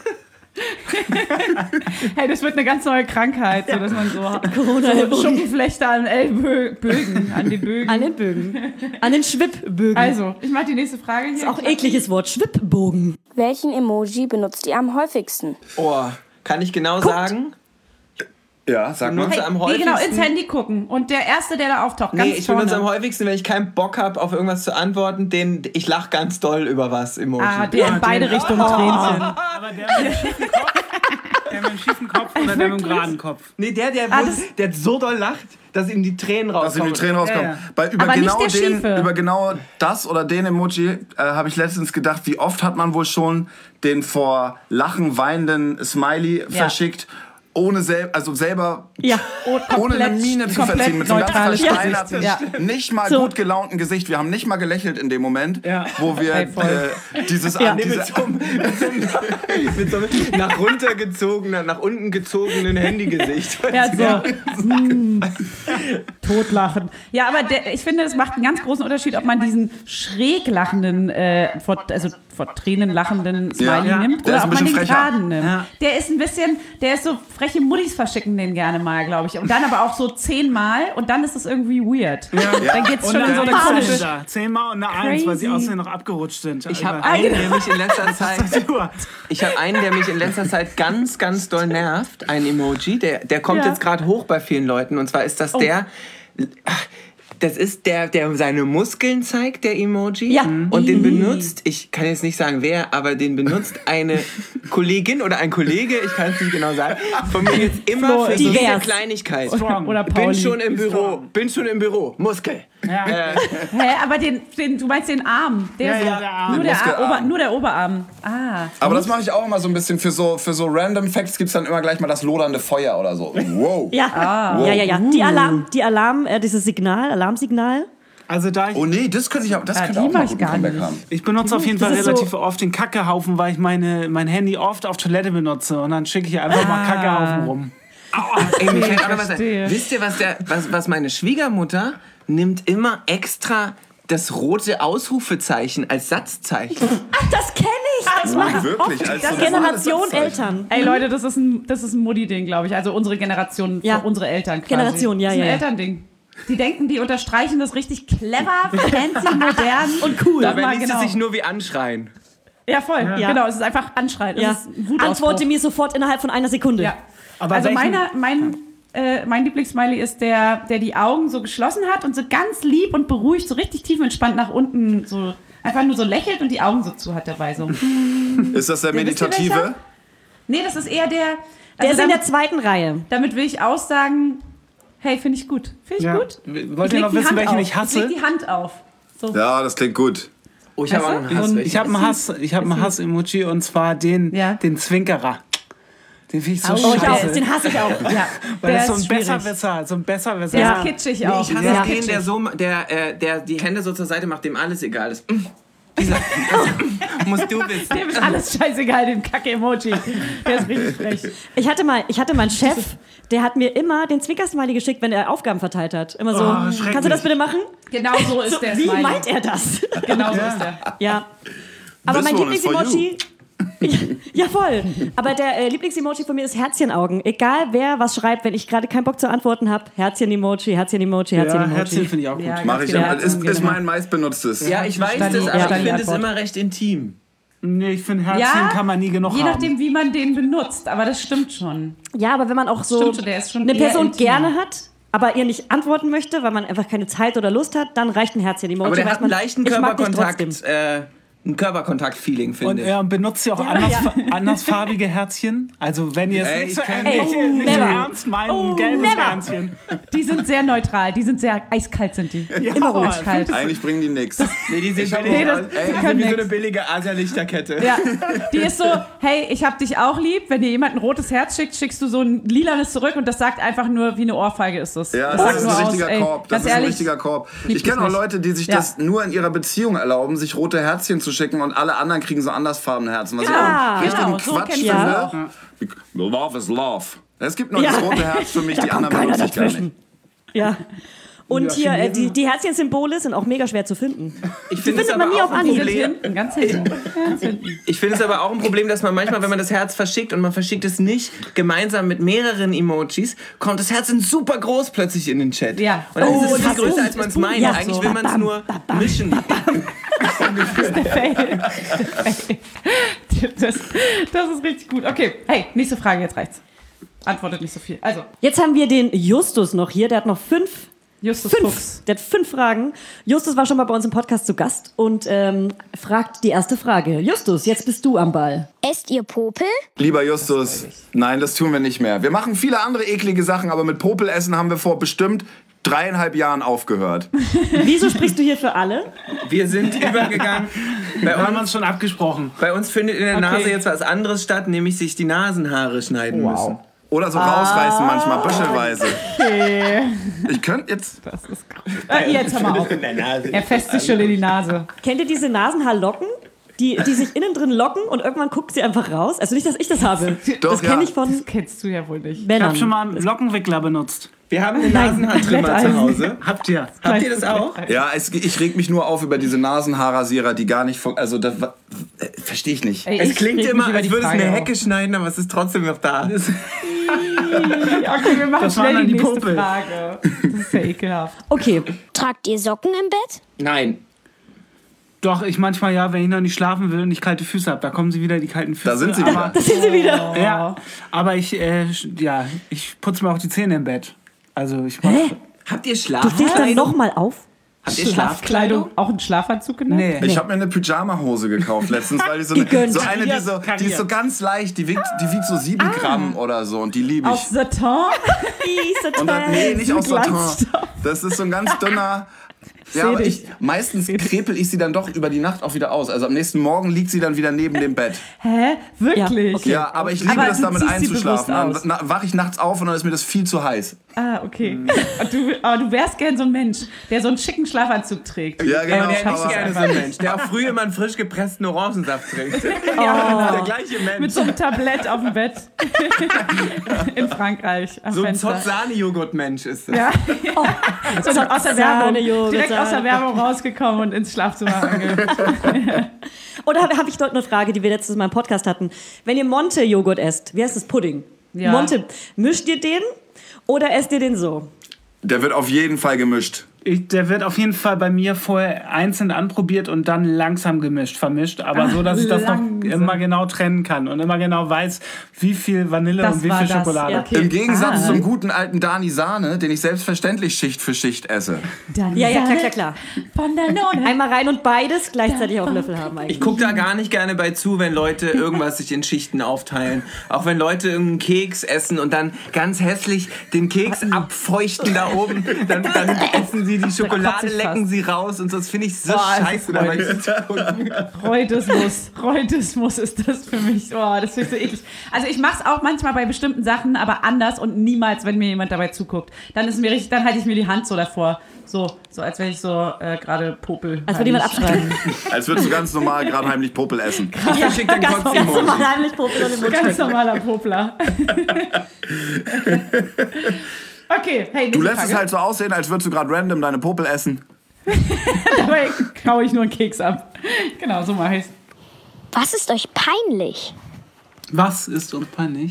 Hey, das wird eine ganz neue Krankheit, so dass man so Corona-Ellbogen. Schuppenflechte an Ellbögen, an den Bögen. An den Bögen. An den Schwibbögen. Also, ich mache die nächste Frage hier. Das ist auch ein ekliges Wort. Schwibbbogen. Welchen Emoji benutzt ihr am häufigsten? Oh, kann ich genau sagen? Ja, sag mal. Benutze am Nee, häufigsten. genau, ins Handy gucken. Und der Erste, der da auftaucht, ganz Nee, ich benutze am vorne. häufigsten, wenn ich keinen Bock habe, auf irgendwas zu antworten, ich lache ganz doll über was Emoji. Der in beide Richtungen Tränchen. Aber der mit dem schiefen Kopf, der mit dem schiefen Kopf oder der mit dem geraden Kopf? Nee, der so doll lacht, dass ihm die Tränen Dass ihm rauskommen. die Tränen rauskommen. Ja, ja. Weil über Aber nicht genau, der Schiefe. über genau das oder den Emoji habe ich letztens gedacht, wie oft hat man wohl schon den vor Lachen weinenden Smiley verschickt, ohne selber Ja. ohne eine Miene zu komplett verziehen, mit so einem ganz neutrales versteinerten, Gesicht. nicht mal So. gut gelaunten Gesicht. Wir haben nicht mal gelächelt in dem Moment, Ja. wo wir Hey, voll. dieses Nee, diese, mit so einem nach unten gezogenen Handygesicht. Ja, so. Totlachen. Ja, aber ich finde, es macht einen ganz großen Unterschied, ob man diesen schräg lachenden, vor Tränen lachenden Smiley Ja. nimmt Der oder ist ein ob man den bisschen frecher. geraden nimmt. Ja. Der ist so, freche Muttis verschicken den gerne mal, glaube ich. Und dann aber auch so 10-mal und dann ist es irgendwie weird. Dann geht's Und schon in so eine Eins komische... dahinter. 10-mal und eine 1, weil sie Crazy. aussehen noch abgerutscht sind. Ich habe Aber- einen, der mich in letzter Zeit Super. ganz, ganz doll nervt, ein Emoji. Der kommt Ja. jetzt gerade hoch bei vielen Leuten. Und zwar ist das das ist der seine Muskeln zeigt, der Emoji. Ja. Und den benutzt, ich kann jetzt nicht sagen wer, aber den benutzt eine Kollegin oder ein Kollege, ich kann es nicht genau sagen, von mir jetzt immer für jede divers. Kleinigkeit. Oder Bin Pauli. schon im Büro, Muskel. Hä, aber du meinst den Arm. Der Ja, so, ja, der Arm. Nur, Den der Muskelarm. nur der Oberarm. aber das mache ich auch immer so ein bisschen für so random Facts gibt's dann immer gleich mal das lodernde Feuer oder so. Wow. Ja. Ja. Dieses Alarmsignal. Also da Oh nee, das könnte die auch mal mach gut ich gar Comeback nicht. haben. Ich benutze auf jeden Fall Das ist so- relativ oft den Kackehaufen, weil ich mein Handy oft auf Toilette benutze und dann schicke ich einfach mal Kackehaufen rum. Ey, mir fällt auch noch was verstehe. ein. Wisst ihr, was meine Schwiegermutter nimmt immer extra das rote Ausrufezeichen als Satzzeichen. Ach, das kenne ich. Das macht Wirklich, als das so ein Generation normales Satzzeichen. Eltern. Ey Leute, das ist ein Mutti-Ding, glaube ich. Also unsere Generation, Ja. unsere Eltern quasi. Generation, ja, Das ist ein ja. Elternding. Die denken, die unterstreichen das richtig clever, fancy, modern und cool. Dabei liest genau. es sich nur wie anschreien. Ja, voll. Ja. Genau, es ist einfach Anschreien. Es Ja. ist ein Wutausbruch. Antworte mir sofort innerhalb von einer Sekunde. Ja. Aber Also welchen- mein Lieblingssmiley ist der die Augen so geschlossen hat und so ganz lieb und beruhigt, so richtig tiefenentspannt nach unten, so einfach nur so lächelt und die Augen so zu hat dabei. So. Ist das der Wisst ihr Meditative? welcher? Nee, das ist eher der... Der ist in der damit, zweiten Reihe. damit will ich aussagen, hey, finde ich gut. Finde ich Ja. gut. Wollt ihr noch wissen, welchen ich hasse? Ich leg die Hand auf. So. Ja, das klingt gut. Oh, ich habe auch einen Hass. Ich habe einen Hass-Emoji und zwar den Zwinkerer. Den finde ich so Oh, ich auch. scheiße. Den hasse ich auch. Ja, Weil der das so ist ein schwierig. Besserwisser. Der Ja. ist kitschig Nee, auch. ich hasse Ja. den, der die Hände so zur Seite macht, dem alles egal ist. Musst du wissen. Dem ist alles scheißegal, dem Kacke-Emoji. Der ist richtig frech. Ich hatte mal einen Chef, der hat mir immer den Zwinker-Smiley geschickt, wenn er Aufgaben verteilt hat. Immer so, schrecklich. kannst du das bitte machen? Genau so ist der Wie Smiley. meint er das? Genau so ist der. Ja. Aber This mein one is for Lieblingsemoji... Ja, voll. Aber der Lieblingsemoji von mir ist Herzchenaugen. Egal wer was schreibt, wenn ich gerade keinen Bock zu antworten habe, Herzchen-Emoji, Herzchen-Emoji, Ja, Herzchen-Emoji. Herzchen finde ich auch gut. Ja, Mach ich ganz ja. genau. Ist mein meistbenutztes. Ja, ich weiß Stani- das, aber ich Stani- finde es Antwort. immer recht intim. Nee, ich finde Herzchen kann man nie genug je haben. nachdem, wie man den benutzt. Aber das stimmt schon. Ja, aber wenn man auch so Stimmt schon, der ist schon eine eher Person intim. gerne hat, aber ihr nicht antworten möchte, weil man einfach keine Zeit oder Lust hat, dann reicht ein Herzchen-Emoji. Aber der weiß hat einen man, leichten ich mag dich Körperkontakt trotzdem. ein Körperkontakt-Feeling, finde Und ich. er benutzt ja auch andersfarbige Herzchen. Also wenn ihr es nicht so ernst meinen, gelbes Herzchen. Die sind sehr neutral, die sind sehr eiskalt, sind die. Ja, Immer ruhig kalt. Eigentlich bringen die nichts. Nee, die sind Nee, das- billig, die die können sind wie so nix. eine billige Asia-Lichterkette. Ja, die ist so, hey, ich hab dich auch lieb. Wenn dir jemand ein rotes Herz schickt, schickst du so ein lilanes zurück und das sagt einfach nur, wie eine Ohrfeige ist das. Ja, das das sagt ist nur ein aus, richtiger ey, Korb. Das ganz ist ein ehrlich, richtiger Korb. lieb Ich kenne dich auch nicht. Leute, die sich Ja. das nur in ihrer Beziehung erlauben, sich rote Herzchen zu schicken und alle anderen kriegen so andersfarbene Herzen. Was Ja, ich auch richtigen so Quatsch kenn ich finde. Love is love. Es gibt nur das rote Herz für mich, die anderen benutze ich gar nicht. Ja. Und Ja, hier, Chinesen. die Herzchensymbole sind auch mega schwer zu finden. Ich finde es findet man aber nie auch auf ein Anhieb. Problem. hinten, ganz hinten. Ganz hinten. Ich finde es aber auch ein Problem, dass man manchmal, wenn man das Herz verschickt und man verschickt es nicht gemeinsam mit mehreren Emojis, kommt das Herz in super groß plötzlich in den Chat. Ja. Und dann Oh, ist es das viel größer, boomt, als man es es boomt. meint. Ja, Eigentlich so. will man es nur mischen. Fail. Das ist richtig gut. Okay, hey, nächste Frage, jetzt reicht's. Antwortet nicht so viel. Also, Jetzt haben wir den Justus noch hier, der hat noch fünf. Justus Fünf. Fuchs. Der hat 5 Fragen. Justus war schon mal bei uns im Podcast zu Gast und fragt die erste Frage. Justus, jetzt bist du am Ball. Esst ihr Popel? Lieber Justus, nein, das tun wir nicht mehr. Wir machen viele andere eklige Sachen, aber mit Popelessen haben wir vor bestimmt 3,5 Jahren aufgehört. Wieso sprichst du hier für alle? Wir sind übergegangen. Wir haben uns schon abgesprochen. Bei uns findet in der Nase jetzt was anderes statt, nämlich sich die Nasenhaare schneiden müssen. Oder so rausreißen manchmal, büschelweise. Ich könnte jetzt... Das ist groß. Jetzt hör mal auf. Er fässt sich schon in die Nase. Kennt ihr diese Nasenhaarlocken? Die sich innen drin locken und irgendwann guckt sie einfach raus? Also nicht, dass ich das habe. Doch, das kenne ja. ich von Das kennst du ja wohl nicht. Ich Männern. habe schon mal einen Lockenwickler benutzt. Wir haben einen Nasenhaartrimmer zu Hause. Habt ihr? Habt ihr das auch? Ja, ich reg mich nur auf über diese Nasenhaarrasierer, die gar nicht... Also das verstehe ich nicht. Ey, Es ich klingt reg immer, mich über als die würde es Frage eine auf. Hecke schneiden, aber es ist trotzdem noch da. Okay, wir machen Das waren schnell dann die die nächste Popel. Frage. Das ist ja ekelhaft. Okay, Tragt ihr Socken im Bett? Nein. Doch, ich manchmal ja, wenn ich noch nicht schlafen will und ich kalte Füße habe. Da kommen sie wieder, die kalten Füße. Da sind sie aber, wieder. das sind sie wieder. Ja, aber ich putze mir auch die Zähne im Bett. Also ich mach, Habt ihr Du stehst dann Schlafkleidung? nochmal auf? Habt ihr Schlafkleidung, auch ein Schlafanzug genannt? nee. Ich habe mir eine Pyjama-Hose gekauft letztens, weil die so Gegönnt. eine die ist so ganz leicht, die wiegt so 7 Gramm oder so und die liebe Aus ich. Satin? Und dann, nee, nicht aus Satin. Glanzstoff. Das ist so ein ganz dünner. Ja, aber meistens krepel ich sie dann doch über die Nacht auch wieder aus. Also am nächsten Morgen liegt sie dann wieder neben dem Bett. Hä? Wirklich? Ja, okay. Ja, aber ich liebe Aber das du damit ziehst sie einzuschlafen. bewusst Dann aus. wache ich nachts auf und dann ist mir das viel zu heiß. Ah, okay. Aber du wärst gern so ein Mensch, der so einen schicken Schlafanzug trägt. Ja, genau. Der aber- nicht gerne so ein Mensch, der auch früher immer einen frisch gepressten Orangensaft trinkt. Ja, der gleiche Mensch. Mit so einem Tablett auf dem Bett. In Frankreich am So ein Fenster. Zotzani-Joghurt-Mensch ist das. Ja. So aus der Werbung. Sahne-Joghurt, Direkt aus der Sahne. Werbung rausgekommen und ins Schlafzimmer ange... Oder habe ich dort eine Frage, die wir letztes Mal im Podcast hatten. Wenn ihr Monte-Joghurt esst, wie heißt das? Pudding. Ja. Monte, mischt ihr den oder esst ihr den so? Der wird auf jeden Fall gemischt. Der wird auf jeden Fall bei mir vorher einzeln anprobiert und dann langsam vermischt. Aber so, dass ich das noch langsam. immer genau trennen kann und immer genau weiß, wie viel Vanille Das und wie war viel das, Schokolade. ja. Okay. Im Gegensatz zum guten alten Dani Sahne, den ich selbstverständlich Schicht für Schicht esse. Ja, klar. Von der Nonne. Einmal rein und beides gleichzeitig auf dem Löffel haben eigentlich. Ich gucke da gar nicht gerne bei zu, wenn Leute irgendwas sich in Schichten aufteilen. Auch wenn Leute irgendeinen Keks essen und dann ganz hässlich den Keks abfeuchten da oben, dann essen sie die Schokolade, ich lecken fast. sie raus und so. Das finde ich so Boah, es scheiße. ist dabei zuzugucken. Reutismus ist das für mich. Oh, das finde ich so eklig. Also ich mache es auch manchmal bei bestimmten Sachen, aber anders und niemals, wenn mir jemand dabei zuguckt. Dann halte ich mir die Hand so davor. So als wenn ich so gerade popel. Als würde jemand abschreiben. Als würdest du ganz normal gerade heimlich Popel essen. Ich verschicke den Kotz-Emoji. heimlich Popel und den Ganz normaler Popler. Okay, hey, Du nächste lässt Frage. es halt so aussehen, als würdest du gerade random deine Popel essen. Dabei kaue ich nur einen Keks ab. Genau, so mache ich es. Was ist euch peinlich? Was ist uns peinlich?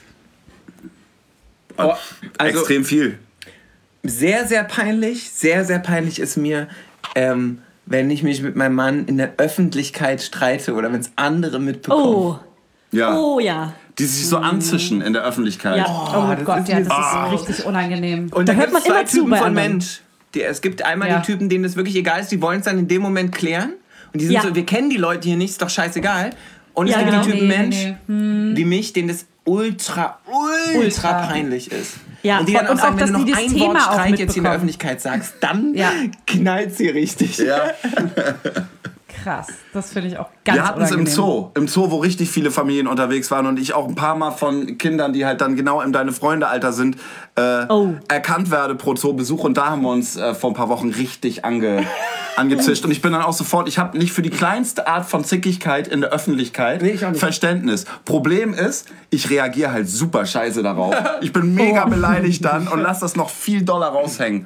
Also- Extrem viel. Sehr, sehr peinlich ist mir, wenn ich mich mit meinem Mann in der Öffentlichkeit streite oder wenn es andere mitbekommen. Oh. Ja. Oh ja. Die sich so anzischen in der Öffentlichkeit. Ja. Oh das Gott, ist ja, mir das ist richtig unangenehm. Und Da da hört gibt es man zwei immer zu Typen bei von anderen. Mensch. Es gibt einmal Ja. die Typen, denen das wirklich egal ist, die wollen es dann in dem Moment klären. Und die sind so, wir kennen die Leute hier nicht, ist doch scheißegal. Und es gibt die Typen Mensch wie mich, denen das ultra peinlich ist. Ja. Und die dann auch sagen, wenn du noch ein Wort Streit jetzt in der Öffentlichkeit sagst, dann knallt sie richtig. Ja. Krass, das finde ich auch ganz Wir hatten es im Zoo, wo richtig viele Familien unterwegs waren und ich auch ein paar Mal von Kindern, die halt dann genau in deine Freundealter sind, erkannt werde pro Zoobesuch. Und da haben wir uns vor ein paar Wochen richtig angezischt. Und ich bin dann auch sofort, ich habe nicht für die kleinste Art von Zickigkeit in der Öffentlichkeit Verständnis. Problem ist, ich reagiere halt super scheiße darauf. Ich bin mega beleidigt dann und lass das noch viel doller raushängen.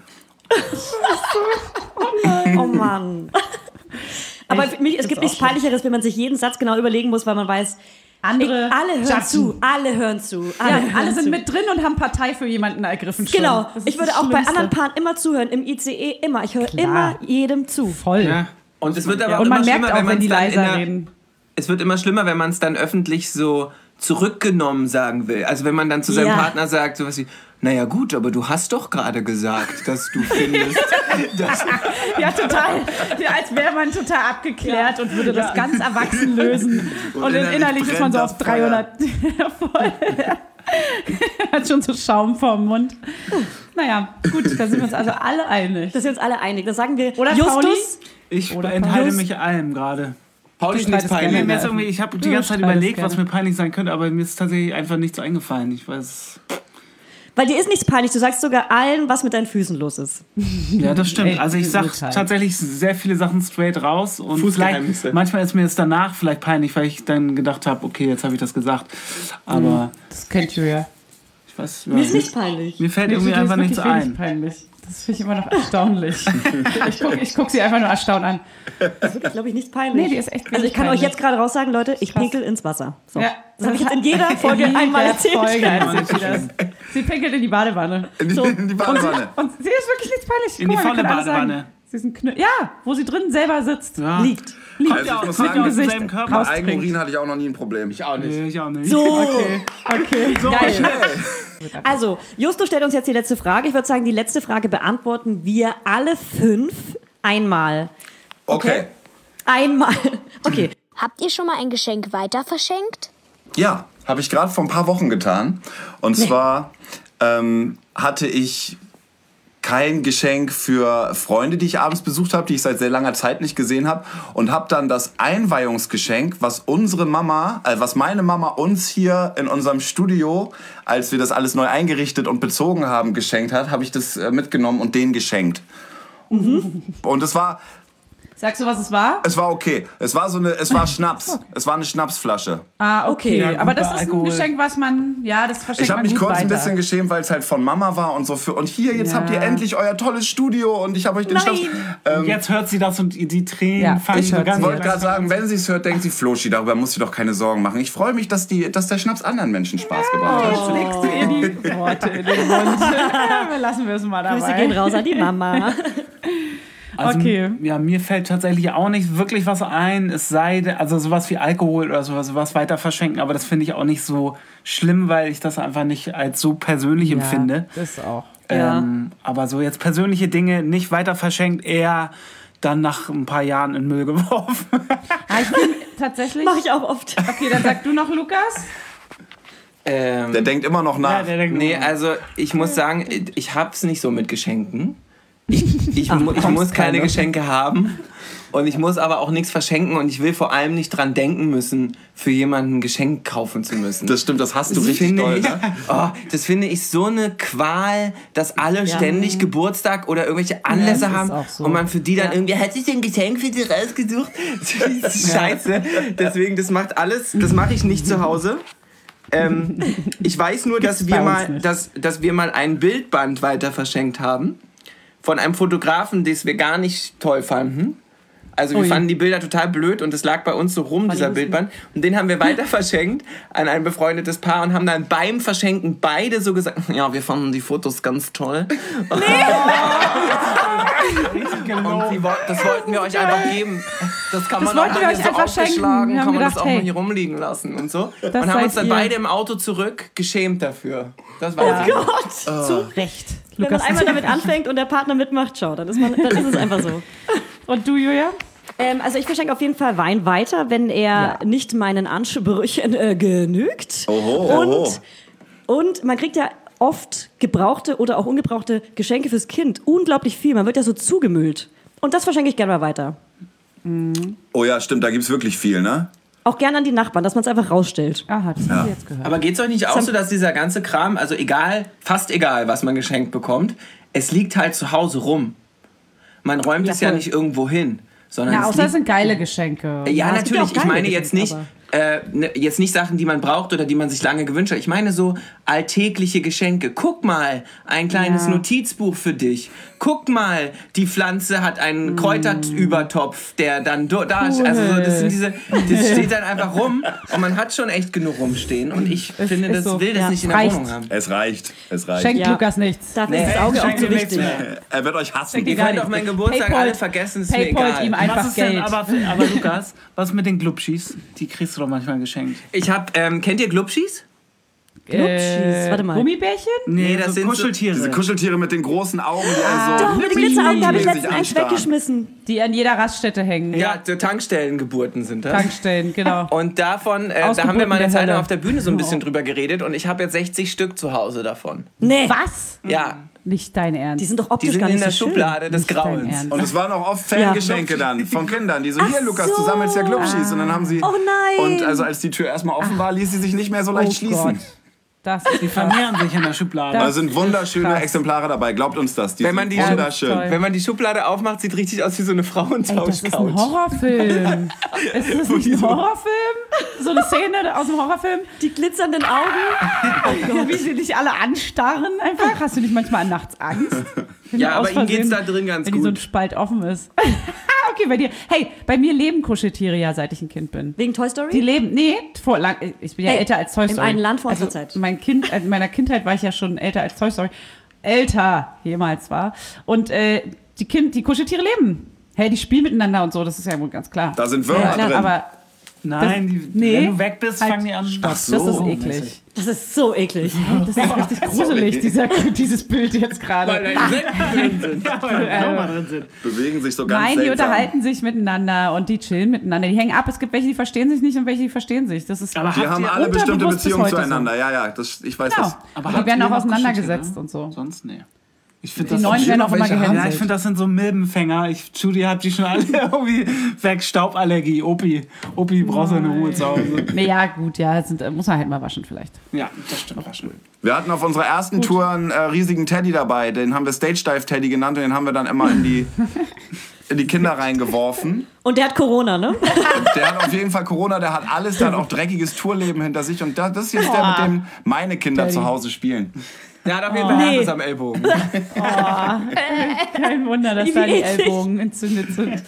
Oh Mann. Aber für mich, es gibt nichts Peinlicheres, wenn man sich jeden Satz genau überlegen muss, weil man weiß, alle hören zu. Alle sind mit drin und haben Partei für jemanden ergriffen. Genau. Ich würde auch bei anderen Paaren immer zuhören, im ICE immer. Ich höre immer jedem zu. Voll. Ja. Und es wird aber und immer man merkt schlimmer, auch, wenn die leiser reden. Es wird immer schlimmer, wenn man es dann öffentlich so zurückgenommen sagen will. Also wenn man dann zu seinem Partner sagt, sowas wie, naja gut, aber du hast doch gerade gesagt, dass du findest, dass... Ja, total. Ja, als wäre man total abgeklärt und würde das ganz erwachsen lösen. Und innerlich ist man so auf 300 voll. Hat schon so Schaum vorm Mund. Naja, gut, da sind wir uns also alle einig. Da sind wir uns alle einig. Da sagen wir, oder Justus... Pauli? Ich enthalte mich allem gerade. Pauli ist nichts peinlich. Ich habe die ganze Zeit überlegt, was mir peinlich sein könnte, aber mir ist tatsächlich einfach nichts eingefallen. Ich weiß... Weil dir ist nichts peinlich. Du sagst sogar allen, was mit deinen Füßen los ist. Ja, das stimmt. Also ich sag tatsächlich sehr viele Sachen straight raus. Und vielleicht, manchmal ist mir es danach vielleicht peinlich, weil ich dann gedacht habe, okay, jetzt habe ich das gesagt. Aber... Das kennt ihr ja. Ich weiß, mir ist nichts peinlich. Mir fällt irgendwie einfach nichts ein. Peinlich. Das finde ich immer noch erstaunlich. Ich guck sie einfach nur erstaunt an. Das ist wirklich, glaube ich, nichts peinlich. Nee, die ist echt Also ich kann peinlich. euch jetzt gerade raus sagen, Leute, ich pinkel ins Wasser. So. Ja. Das habe ich jetzt in jeder Folge einmal erzählt. Sie pinkelt in die Badewanne. In die Badewanne. Und sie ist wirklich nichts peinlich. In die volle Badewanne. Sie ist wo sie drin selber sitzt. Ja. Liegt. Also ich muss sagen, Gesicht bei Eigenurin hatte ich auch noch nie ein Problem. Ich auch nicht. Nee, ich auch nicht. So. Okay. So Geil. schnell. Also, Justo stellt uns jetzt die letzte Frage. Ich würde sagen, die letzte Frage beantworten wir alle 5 einmal. Okay. Einmal. Okay. Habt ihr schon mal ein Geschenk weiter verschenkt? Ja, habe ich gerade vor ein paar Wochen getan. Und zwar hatte ich kein Geschenk für Freunde, die ich abends besucht habe, die ich seit sehr langer Zeit nicht gesehen habe. Und habe dann das Einweihungsgeschenk, was meine Mama uns hier in unserem Studio, als wir das alles neu eingerichtet und bezogen haben, geschenkt hat, habe ich das mitgenommen und denen geschenkt. Mhm. Und es war... Sagst du, was es war? Es war okay. Es war Schnaps. Es war eine Schnapsflasche. Ah, okay. Ja, aber das ist Alkohol. ein Geschenk, was man, das verschenkt Ich habe man mich gut kurz weiter. ein bisschen geschämt, weil es halt von Mama war und so. Und hier, jetzt habt ihr endlich euer tolles Studio und ich habe euch den Schnaps... Jetzt hört sie das und die Tränen fangen Ich so ganz wollte gerade sagen, wenn sie es hört, denkt sie, Floschi, darüber muss sie doch keine Sorgen machen. Ich freue mich, dass der Schnaps anderen Menschen Spaß gebracht hat. Jetzt legst du ihr die Worte in den Mund. Lassen wir es mal dabei. Grüße gehen raus an die Mama. Also, okay. Ja, mir fällt tatsächlich auch nicht wirklich was ein, es sei denn, also sowas wie Alkohol oder sowas weiter verschenken, aber das finde ich auch nicht so schlimm, weil ich das einfach nicht als so persönlich empfinde. Das auch. Aber so jetzt persönliche Dinge nicht weiter verschenkt, eher dann nach ein paar Jahren in den Müll geworfen. Ich bin tatsächlich... Mache ich auch oft. Okay, dann sag du noch, Lukas. Der denkt immer noch nach. Also ich muss sagen, ich hab's nicht so mit Geschenken. Ich muss keine Geschenke haben und ich muss aber auch nichts verschenken und ich will vor allem nicht dran denken müssen, für jemanden ein Geschenk kaufen zu müssen. Das stimmt, das hast du richtig doll, ne? Das finde ich so eine Qual, dass alle ständig Geburtstag oder irgendwelche Anlässe haben so. und man für die dann irgendwie, hat sich ein Geschenk für die rausgesucht? Das ist scheiße. Deswegen, das mache ich nicht zu Hause. Ich weiß nur, dass wir mal ein Bildband weiter verschenkt haben. Von einem Fotografen, das wir gar nicht toll fanden. Also wir fanden die Bilder total blöd und es lag bei uns so rum, dieser Bildband. Und den haben wir weiter verschenkt an ein befreundetes Paar und haben dann beim Verschenken beide so gesagt, ja, wir fanden die Fotos ganz toll. Und das wollten wir euch einfach geben. Das kann man auch mal so aufgeschlagen, kann man das auch mal hier rumliegen lassen und so. Und haben uns dann beide im Auto zurück geschämt dafür. Das war Gott. Zu Recht. Wenn man einmal damit anfängt und der Partner mitmacht, dann ist es einfach so. Und du, Julia? Also ich verschenke auf jeden Fall Wein weiter, wenn er nicht meinen Ansprüchen genügt. Oho. Und man kriegt ja oft gebrauchte oder auch ungebrauchte Geschenke fürs Kind. Unglaublich viel. Man wird ja so zugemüllt. Und das verschenke ich gerne mal weiter. Oh ja, stimmt, da gibt's wirklich viel, ne? Auch gerne an die Nachbarn, dass man es einfach rausstellt. Aha, das haben Sie jetzt gehört. Aber geht's euch nicht auch so, dass dieser ganze Kram, also fast egal, was man geschenkt bekommt, es liegt halt zu Hause rum. Man räumt es ja nicht irgendwo hin. Sondern außer es sind geile Geschenke. Ja, natürlich. Ich meine Geschenke, jetzt nicht Sachen, die man braucht oder die man sich lange gewünscht hat. Ich meine so alltägliche Geschenke. Guck mal, ein kleines Notizbuch für dich. Guck mal, die Pflanze hat einen Kräuterübertopf, der dann da ist. Also das steht dann einfach rum und man hat schon echt genug rumstehen. Und ich finde, will das nicht in der Wohnung haben. Es reicht. Schenkt Lukas nichts. Dafür ist das Auge auch so wichtig. Er wird euch hassen. Ihr könnt auch meinen Geburtstag alle vergessen, ist mir egal. Ihm einfach Geld. Aber Lukas, was mit den Glubschis? Die kriegst du doch manchmal geschenkt. Ich hab, kennt ihr Glubschis? Warte mal. Gummibärchen? Nee, das sind Kuscheltiere. Diese Kuscheltiere mit den großen Augen, die Doch, mit den Glitzeraugen habe ich letztens eins anstarren. weggeschmissen. Die an jeder Raststätte hängen. Ja, Tankstellengeburten sind das. Tankstellen, genau. Und davon, da haben wir mal eine Zeit lang auf der Bühne so ein bisschen drüber geredet und ich habe jetzt 60 Stück zu Hause davon. Nee. Was? Ja, Nicht dein Ernst. Die sind doch die optisch sind gar in nicht der so schön. Schublade des Nicht dein Grauens. Ernst. Und es waren auch oft Fangeschenke dann von Kindern, die so, hier Lukas, du sammelst ja Glubschis. Und dann haben sie... Oh nein. Und also als die Tür erstmal offen war, ließ sie sich nicht mehr so leicht schließen. Gott. Das ist Die vermehren sich in der Schublade. Da sind wunderschöne krass. Exemplare dabei, glaubt uns das. Die Wenn man sind die- wunderschön. Toll. Wenn man die Schublade aufmacht, sieht richtig aus wie so eine Das ist ein Frauentauschcouch. Horrorfilm. Ist das nicht ein Horrorfilm? So eine Szene aus dem Horrorfilm? Die glitzernden Augen. Wie sie dich alle anstarren einfach? Hast du nicht manchmal nachts Angst? Wenn Ja, du aber aus ihnen geht's Versehen- da drin ganz Wenn die so ein gut. Spalt offen ist. Okay, bei dir. Hey, bei mir leben Kuscheltiere ja, seit ich ein Kind bin. Wegen Toy Story? Die leben, ich bin ja Hey, älter als Toy in Story. einem Land vor unserer Zeit. In meiner Kindheit war ich ja schon älter als Toy Story. Älter jemals war. Und die Kuscheltiere leben. Hey, die spielen miteinander und so, das ist ja wohl ganz klar. Da sind Würmer drin. Aber Nein, nee, wenn du weg bist, halt, fangen die an. Ach das ist so. eklig. Das ist so eklig. Das ist richtig gruselig, dieses Bild jetzt gerade. Weil da Insekten drin sind. drin sind. Bewegen sich so ganz Nein, die seltsam. unterhalten sich miteinander und die chillen miteinander. Die hängen ab. Es gibt welche, die verstehen sich nicht und welche, die verstehen sich. Das ist Aber Die haben ihr alle bestimmte unterbewusst bis Beziehungen heute zueinander. Ja, ich weiß genau. das. Aber Die habt werden ihr auch noch auseinandergesetzt Kuscheltiere? und so. Sonst nee. Ich finde Die das Neuen werden auch immer welche haben? Ja, ich gehänselt. finde, das sind so Milbenfänger. Judy hat die schon alle irgendwie weg. Stauballergie. Opi braucht seine Ruhe zu Hause. Nee, ja, gut, ja, muss man halt mal waschen vielleicht. Ja, das stimmt. Waschen. Wir hatten auf unserer ersten Tour einen riesigen Teddy dabei. Den haben wir Stage Dive Teddy genannt und den haben wir dann immer in die Kinder reingeworfen. Und der hat Corona, ne? Der hat auf jeden Fall Corona, der hat alles, der hat auch dreckiges Tourleben hinter sich. Und das ist jetzt der, mit dem meine Kinder zu Hause spielen. Der hat auf jeden Fall Herpes am Ellbogen. Kein Wunder, dass da die eklig. Ellbogen entzündet sind.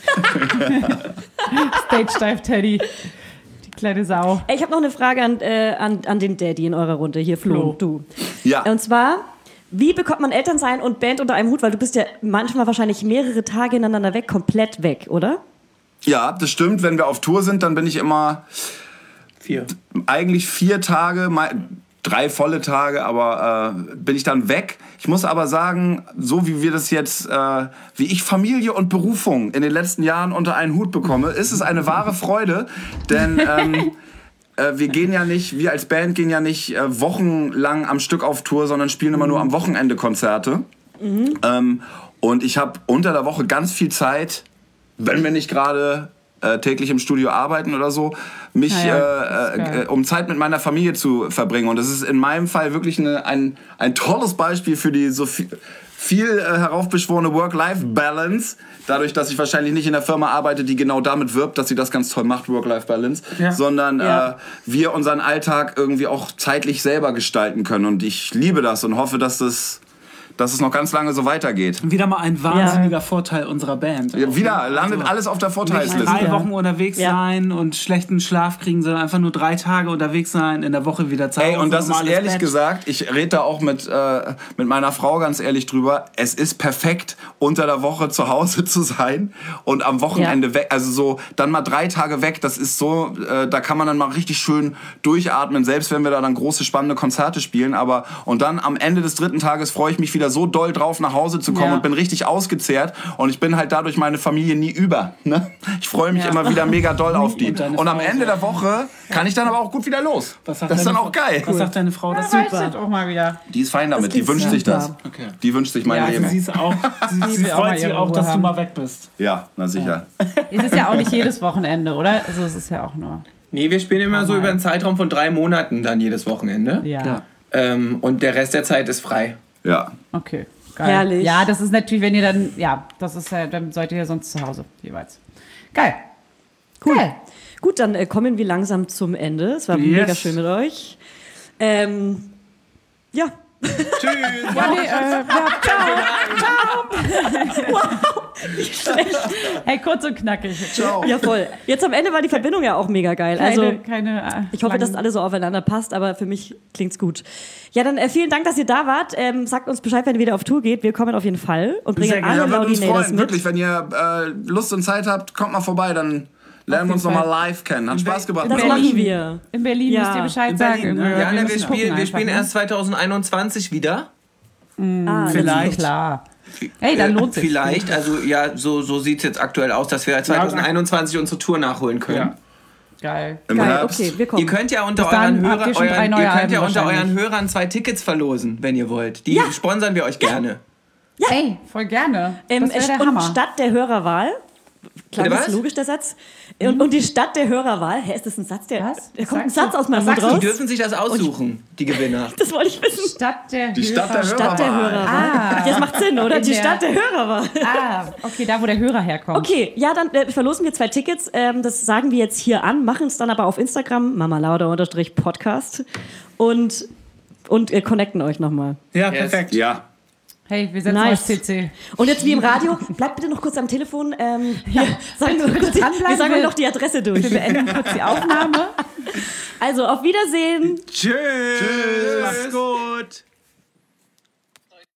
Stage Dive Teddy. Die kleine Sau. Ey, ich habe noch eine Frage an den Daddy in eurer Runde. Hier, Flo, du. Ja. Und zwar, wie bekommt man Elternsein und Band unter einem Hut? Weil du bist ja manchmal wahrscheinlich mehrere Tage ineinander weg, komplett weg, oder? Ja, das stimmt. Wenn wir auf Tour sind, dann bin ich immer eigentlich 4 Tage, 3 volle Tage, aber bin ich dann weg. Ich muss aber sagen, so wie wir das jetzt, wie ich Familie und Berufung in den letzten Jahren unter einen Hut bekomme, ist es eine wahre Freude, denn wir als Band gehen ja nicht wochenlang am Stück auf Tour, sondern spielen immer nur am Wochenende Konzerte. Und ich habe unter der Woche ganz viel Zeit, wenn wir nicht gerade täglich im Studio arbeiten oder so, mich um Zeit mit meiner Familie zu verbringen. Und das ist in meinem Fall wirklich ein tolles Beispiel für die so viel heraufbeschworene Work-Life-Balance. Dadurch, dass ich wahrscheinlich nicht in der Firma arbeite, die genau damit wirbt, dass sie das ganz toll macht, Work-Life-Balance, sondern wir unseren Alltag irgendwie auch zeitlich selber gestalten können. Und ich liebe das und hoffe, dass es noch ganz lange so weitergeht. Wieder mal ein wahnsinniger Vorteil unserer Band. Ja, wieder landet alles auf der Nicht Vorteilsliste. 3 Wochen unterwegs sein und schlechten Schlaf kriegen, sondern einfach nur 3 Tage unterwegs sein, in der Woche wieder zu Hause. Ey, und das ist normales ehrlich Bett. gesagt, ich rede da auch mit meiner Frau ganz ehrlich drüber, es ist perfekt, unter der Woche zu Hause zu sein und am Wochenende weg, also so dann mal 3 Tage weg, das ist so, da kann man dann mal richtig schön durchatmen, selbst wenn wir da dann große, spannende Konzerte spielen, und dann am Ende des 3. Tages freue ich mich wieder wieder so doll drauf, nach Hause zu kommen und bin richtig ausgezehrt. Und ich bin halt dadurch meine Familie nie über. Ne? Ich freue mich immer wieder mega doll auf die. Und am Ende der Woche kann ich dann aber auch gut wieder los. Das ist dann auch geil. Was sagt deine Frau? Das ist super. Auch mal wieder. Die ist fein damit, die wünscht sich das. Okay. Die wünscht sich mein Leben. Sie freut sich auch, dass du mal weg bist. Ja, na sicher. Es ist ja auch nicht jedes Wochenende, oder? Also es ist ja auch nur... Nee, wir spielen immer so über einen Zeitraum von 3 Monaten dann jedes Wochenende. Ja. Und der Rest der Zeit ist frei. Ja. Okay, geil. Herrlich. Ja, das ist natürlich, wenn ihr dann... Ja, das ist ja, dann seid ihr ja sonst zu Hause jeweils. Geil. Cool. Geil. Gut, dann kommen wir langsam zum Ende. Es war mega schön mit euch. Ja. Tschüss. Hey, kurz und knackig. Ciao. Ja, voll. Jetzt am Ende war die Verbindung ja auch mega geil. Ich hoffe, dass alles so aufeinander passt, aber für mich klingt's gut. Ja, dann vielen Dank, dass ihr da wart. Sagt uns Bescheid, wenn ihr wieder auf Tour geht. Wir kommen auf jeden Fall und bringen alle Laudinators mit. Wirklich, wenn ihr Lust und Zeit habt, kommt mal vorbei, dann lernen wir uns nochmal live kennen. Hat Spaß gemacht. Das machen wir. In Berlin müsst ihr Bescheid sagen. Ja, wir spielen erst 2021 wieder. Vielleicht. Klar. Hey, dann lohnt sich. Vielleicht, also ja, so sieht es jetzt aktuell aus, dass wir 2021 unsere Tour nachholen können. Ja. Geil. Im Herbst. Okay, wir kommen. Ihr könnt ja unter Bis dann euren habt ihr schon 3 Hörern, neue ihr könnt Alben ja unter wahrscheinlich. euren Hörern 2 Tickets verlosen, wenn ihr wollt. Die sponsern wir euch gerne. Hey, voll gerne. Das wäre der und Hammer. statt der Hörerwahl, klar, Bitte das ist was? logisch, der Satz. Und die Stadt der Hörerwahl, ist das ein Satz, Was? da kommt ein Sagst Satz du? aus meinem Was Mund sagst raus? Die dürfen sich das aussuchen, die Gewinner. Das wollte ich wissen. Stadt der Stadt der Hörerwahl. Das macht Sinn, oder? Die Stadt der Hörerwahl. Okay, da wo der Hörer herkommt. Okay, ja, dann verlosen wir 2 Tickets. Das sagen wir jetzt hier an, machen es dann aber auf Instagram, mamalauda_podcast und connecten euch nochmal. Ja, perfekt. Ja. Hey, wir setzen Nice. euch CC. Und jetzt wie im Radio, bleibt bitte noch kurz am Telefon. Wir sagen noch die Adresse durch. Wir beenden kurz die Aufnahme. Also, auf Wiedersehen. Tschüss. Mach's gut.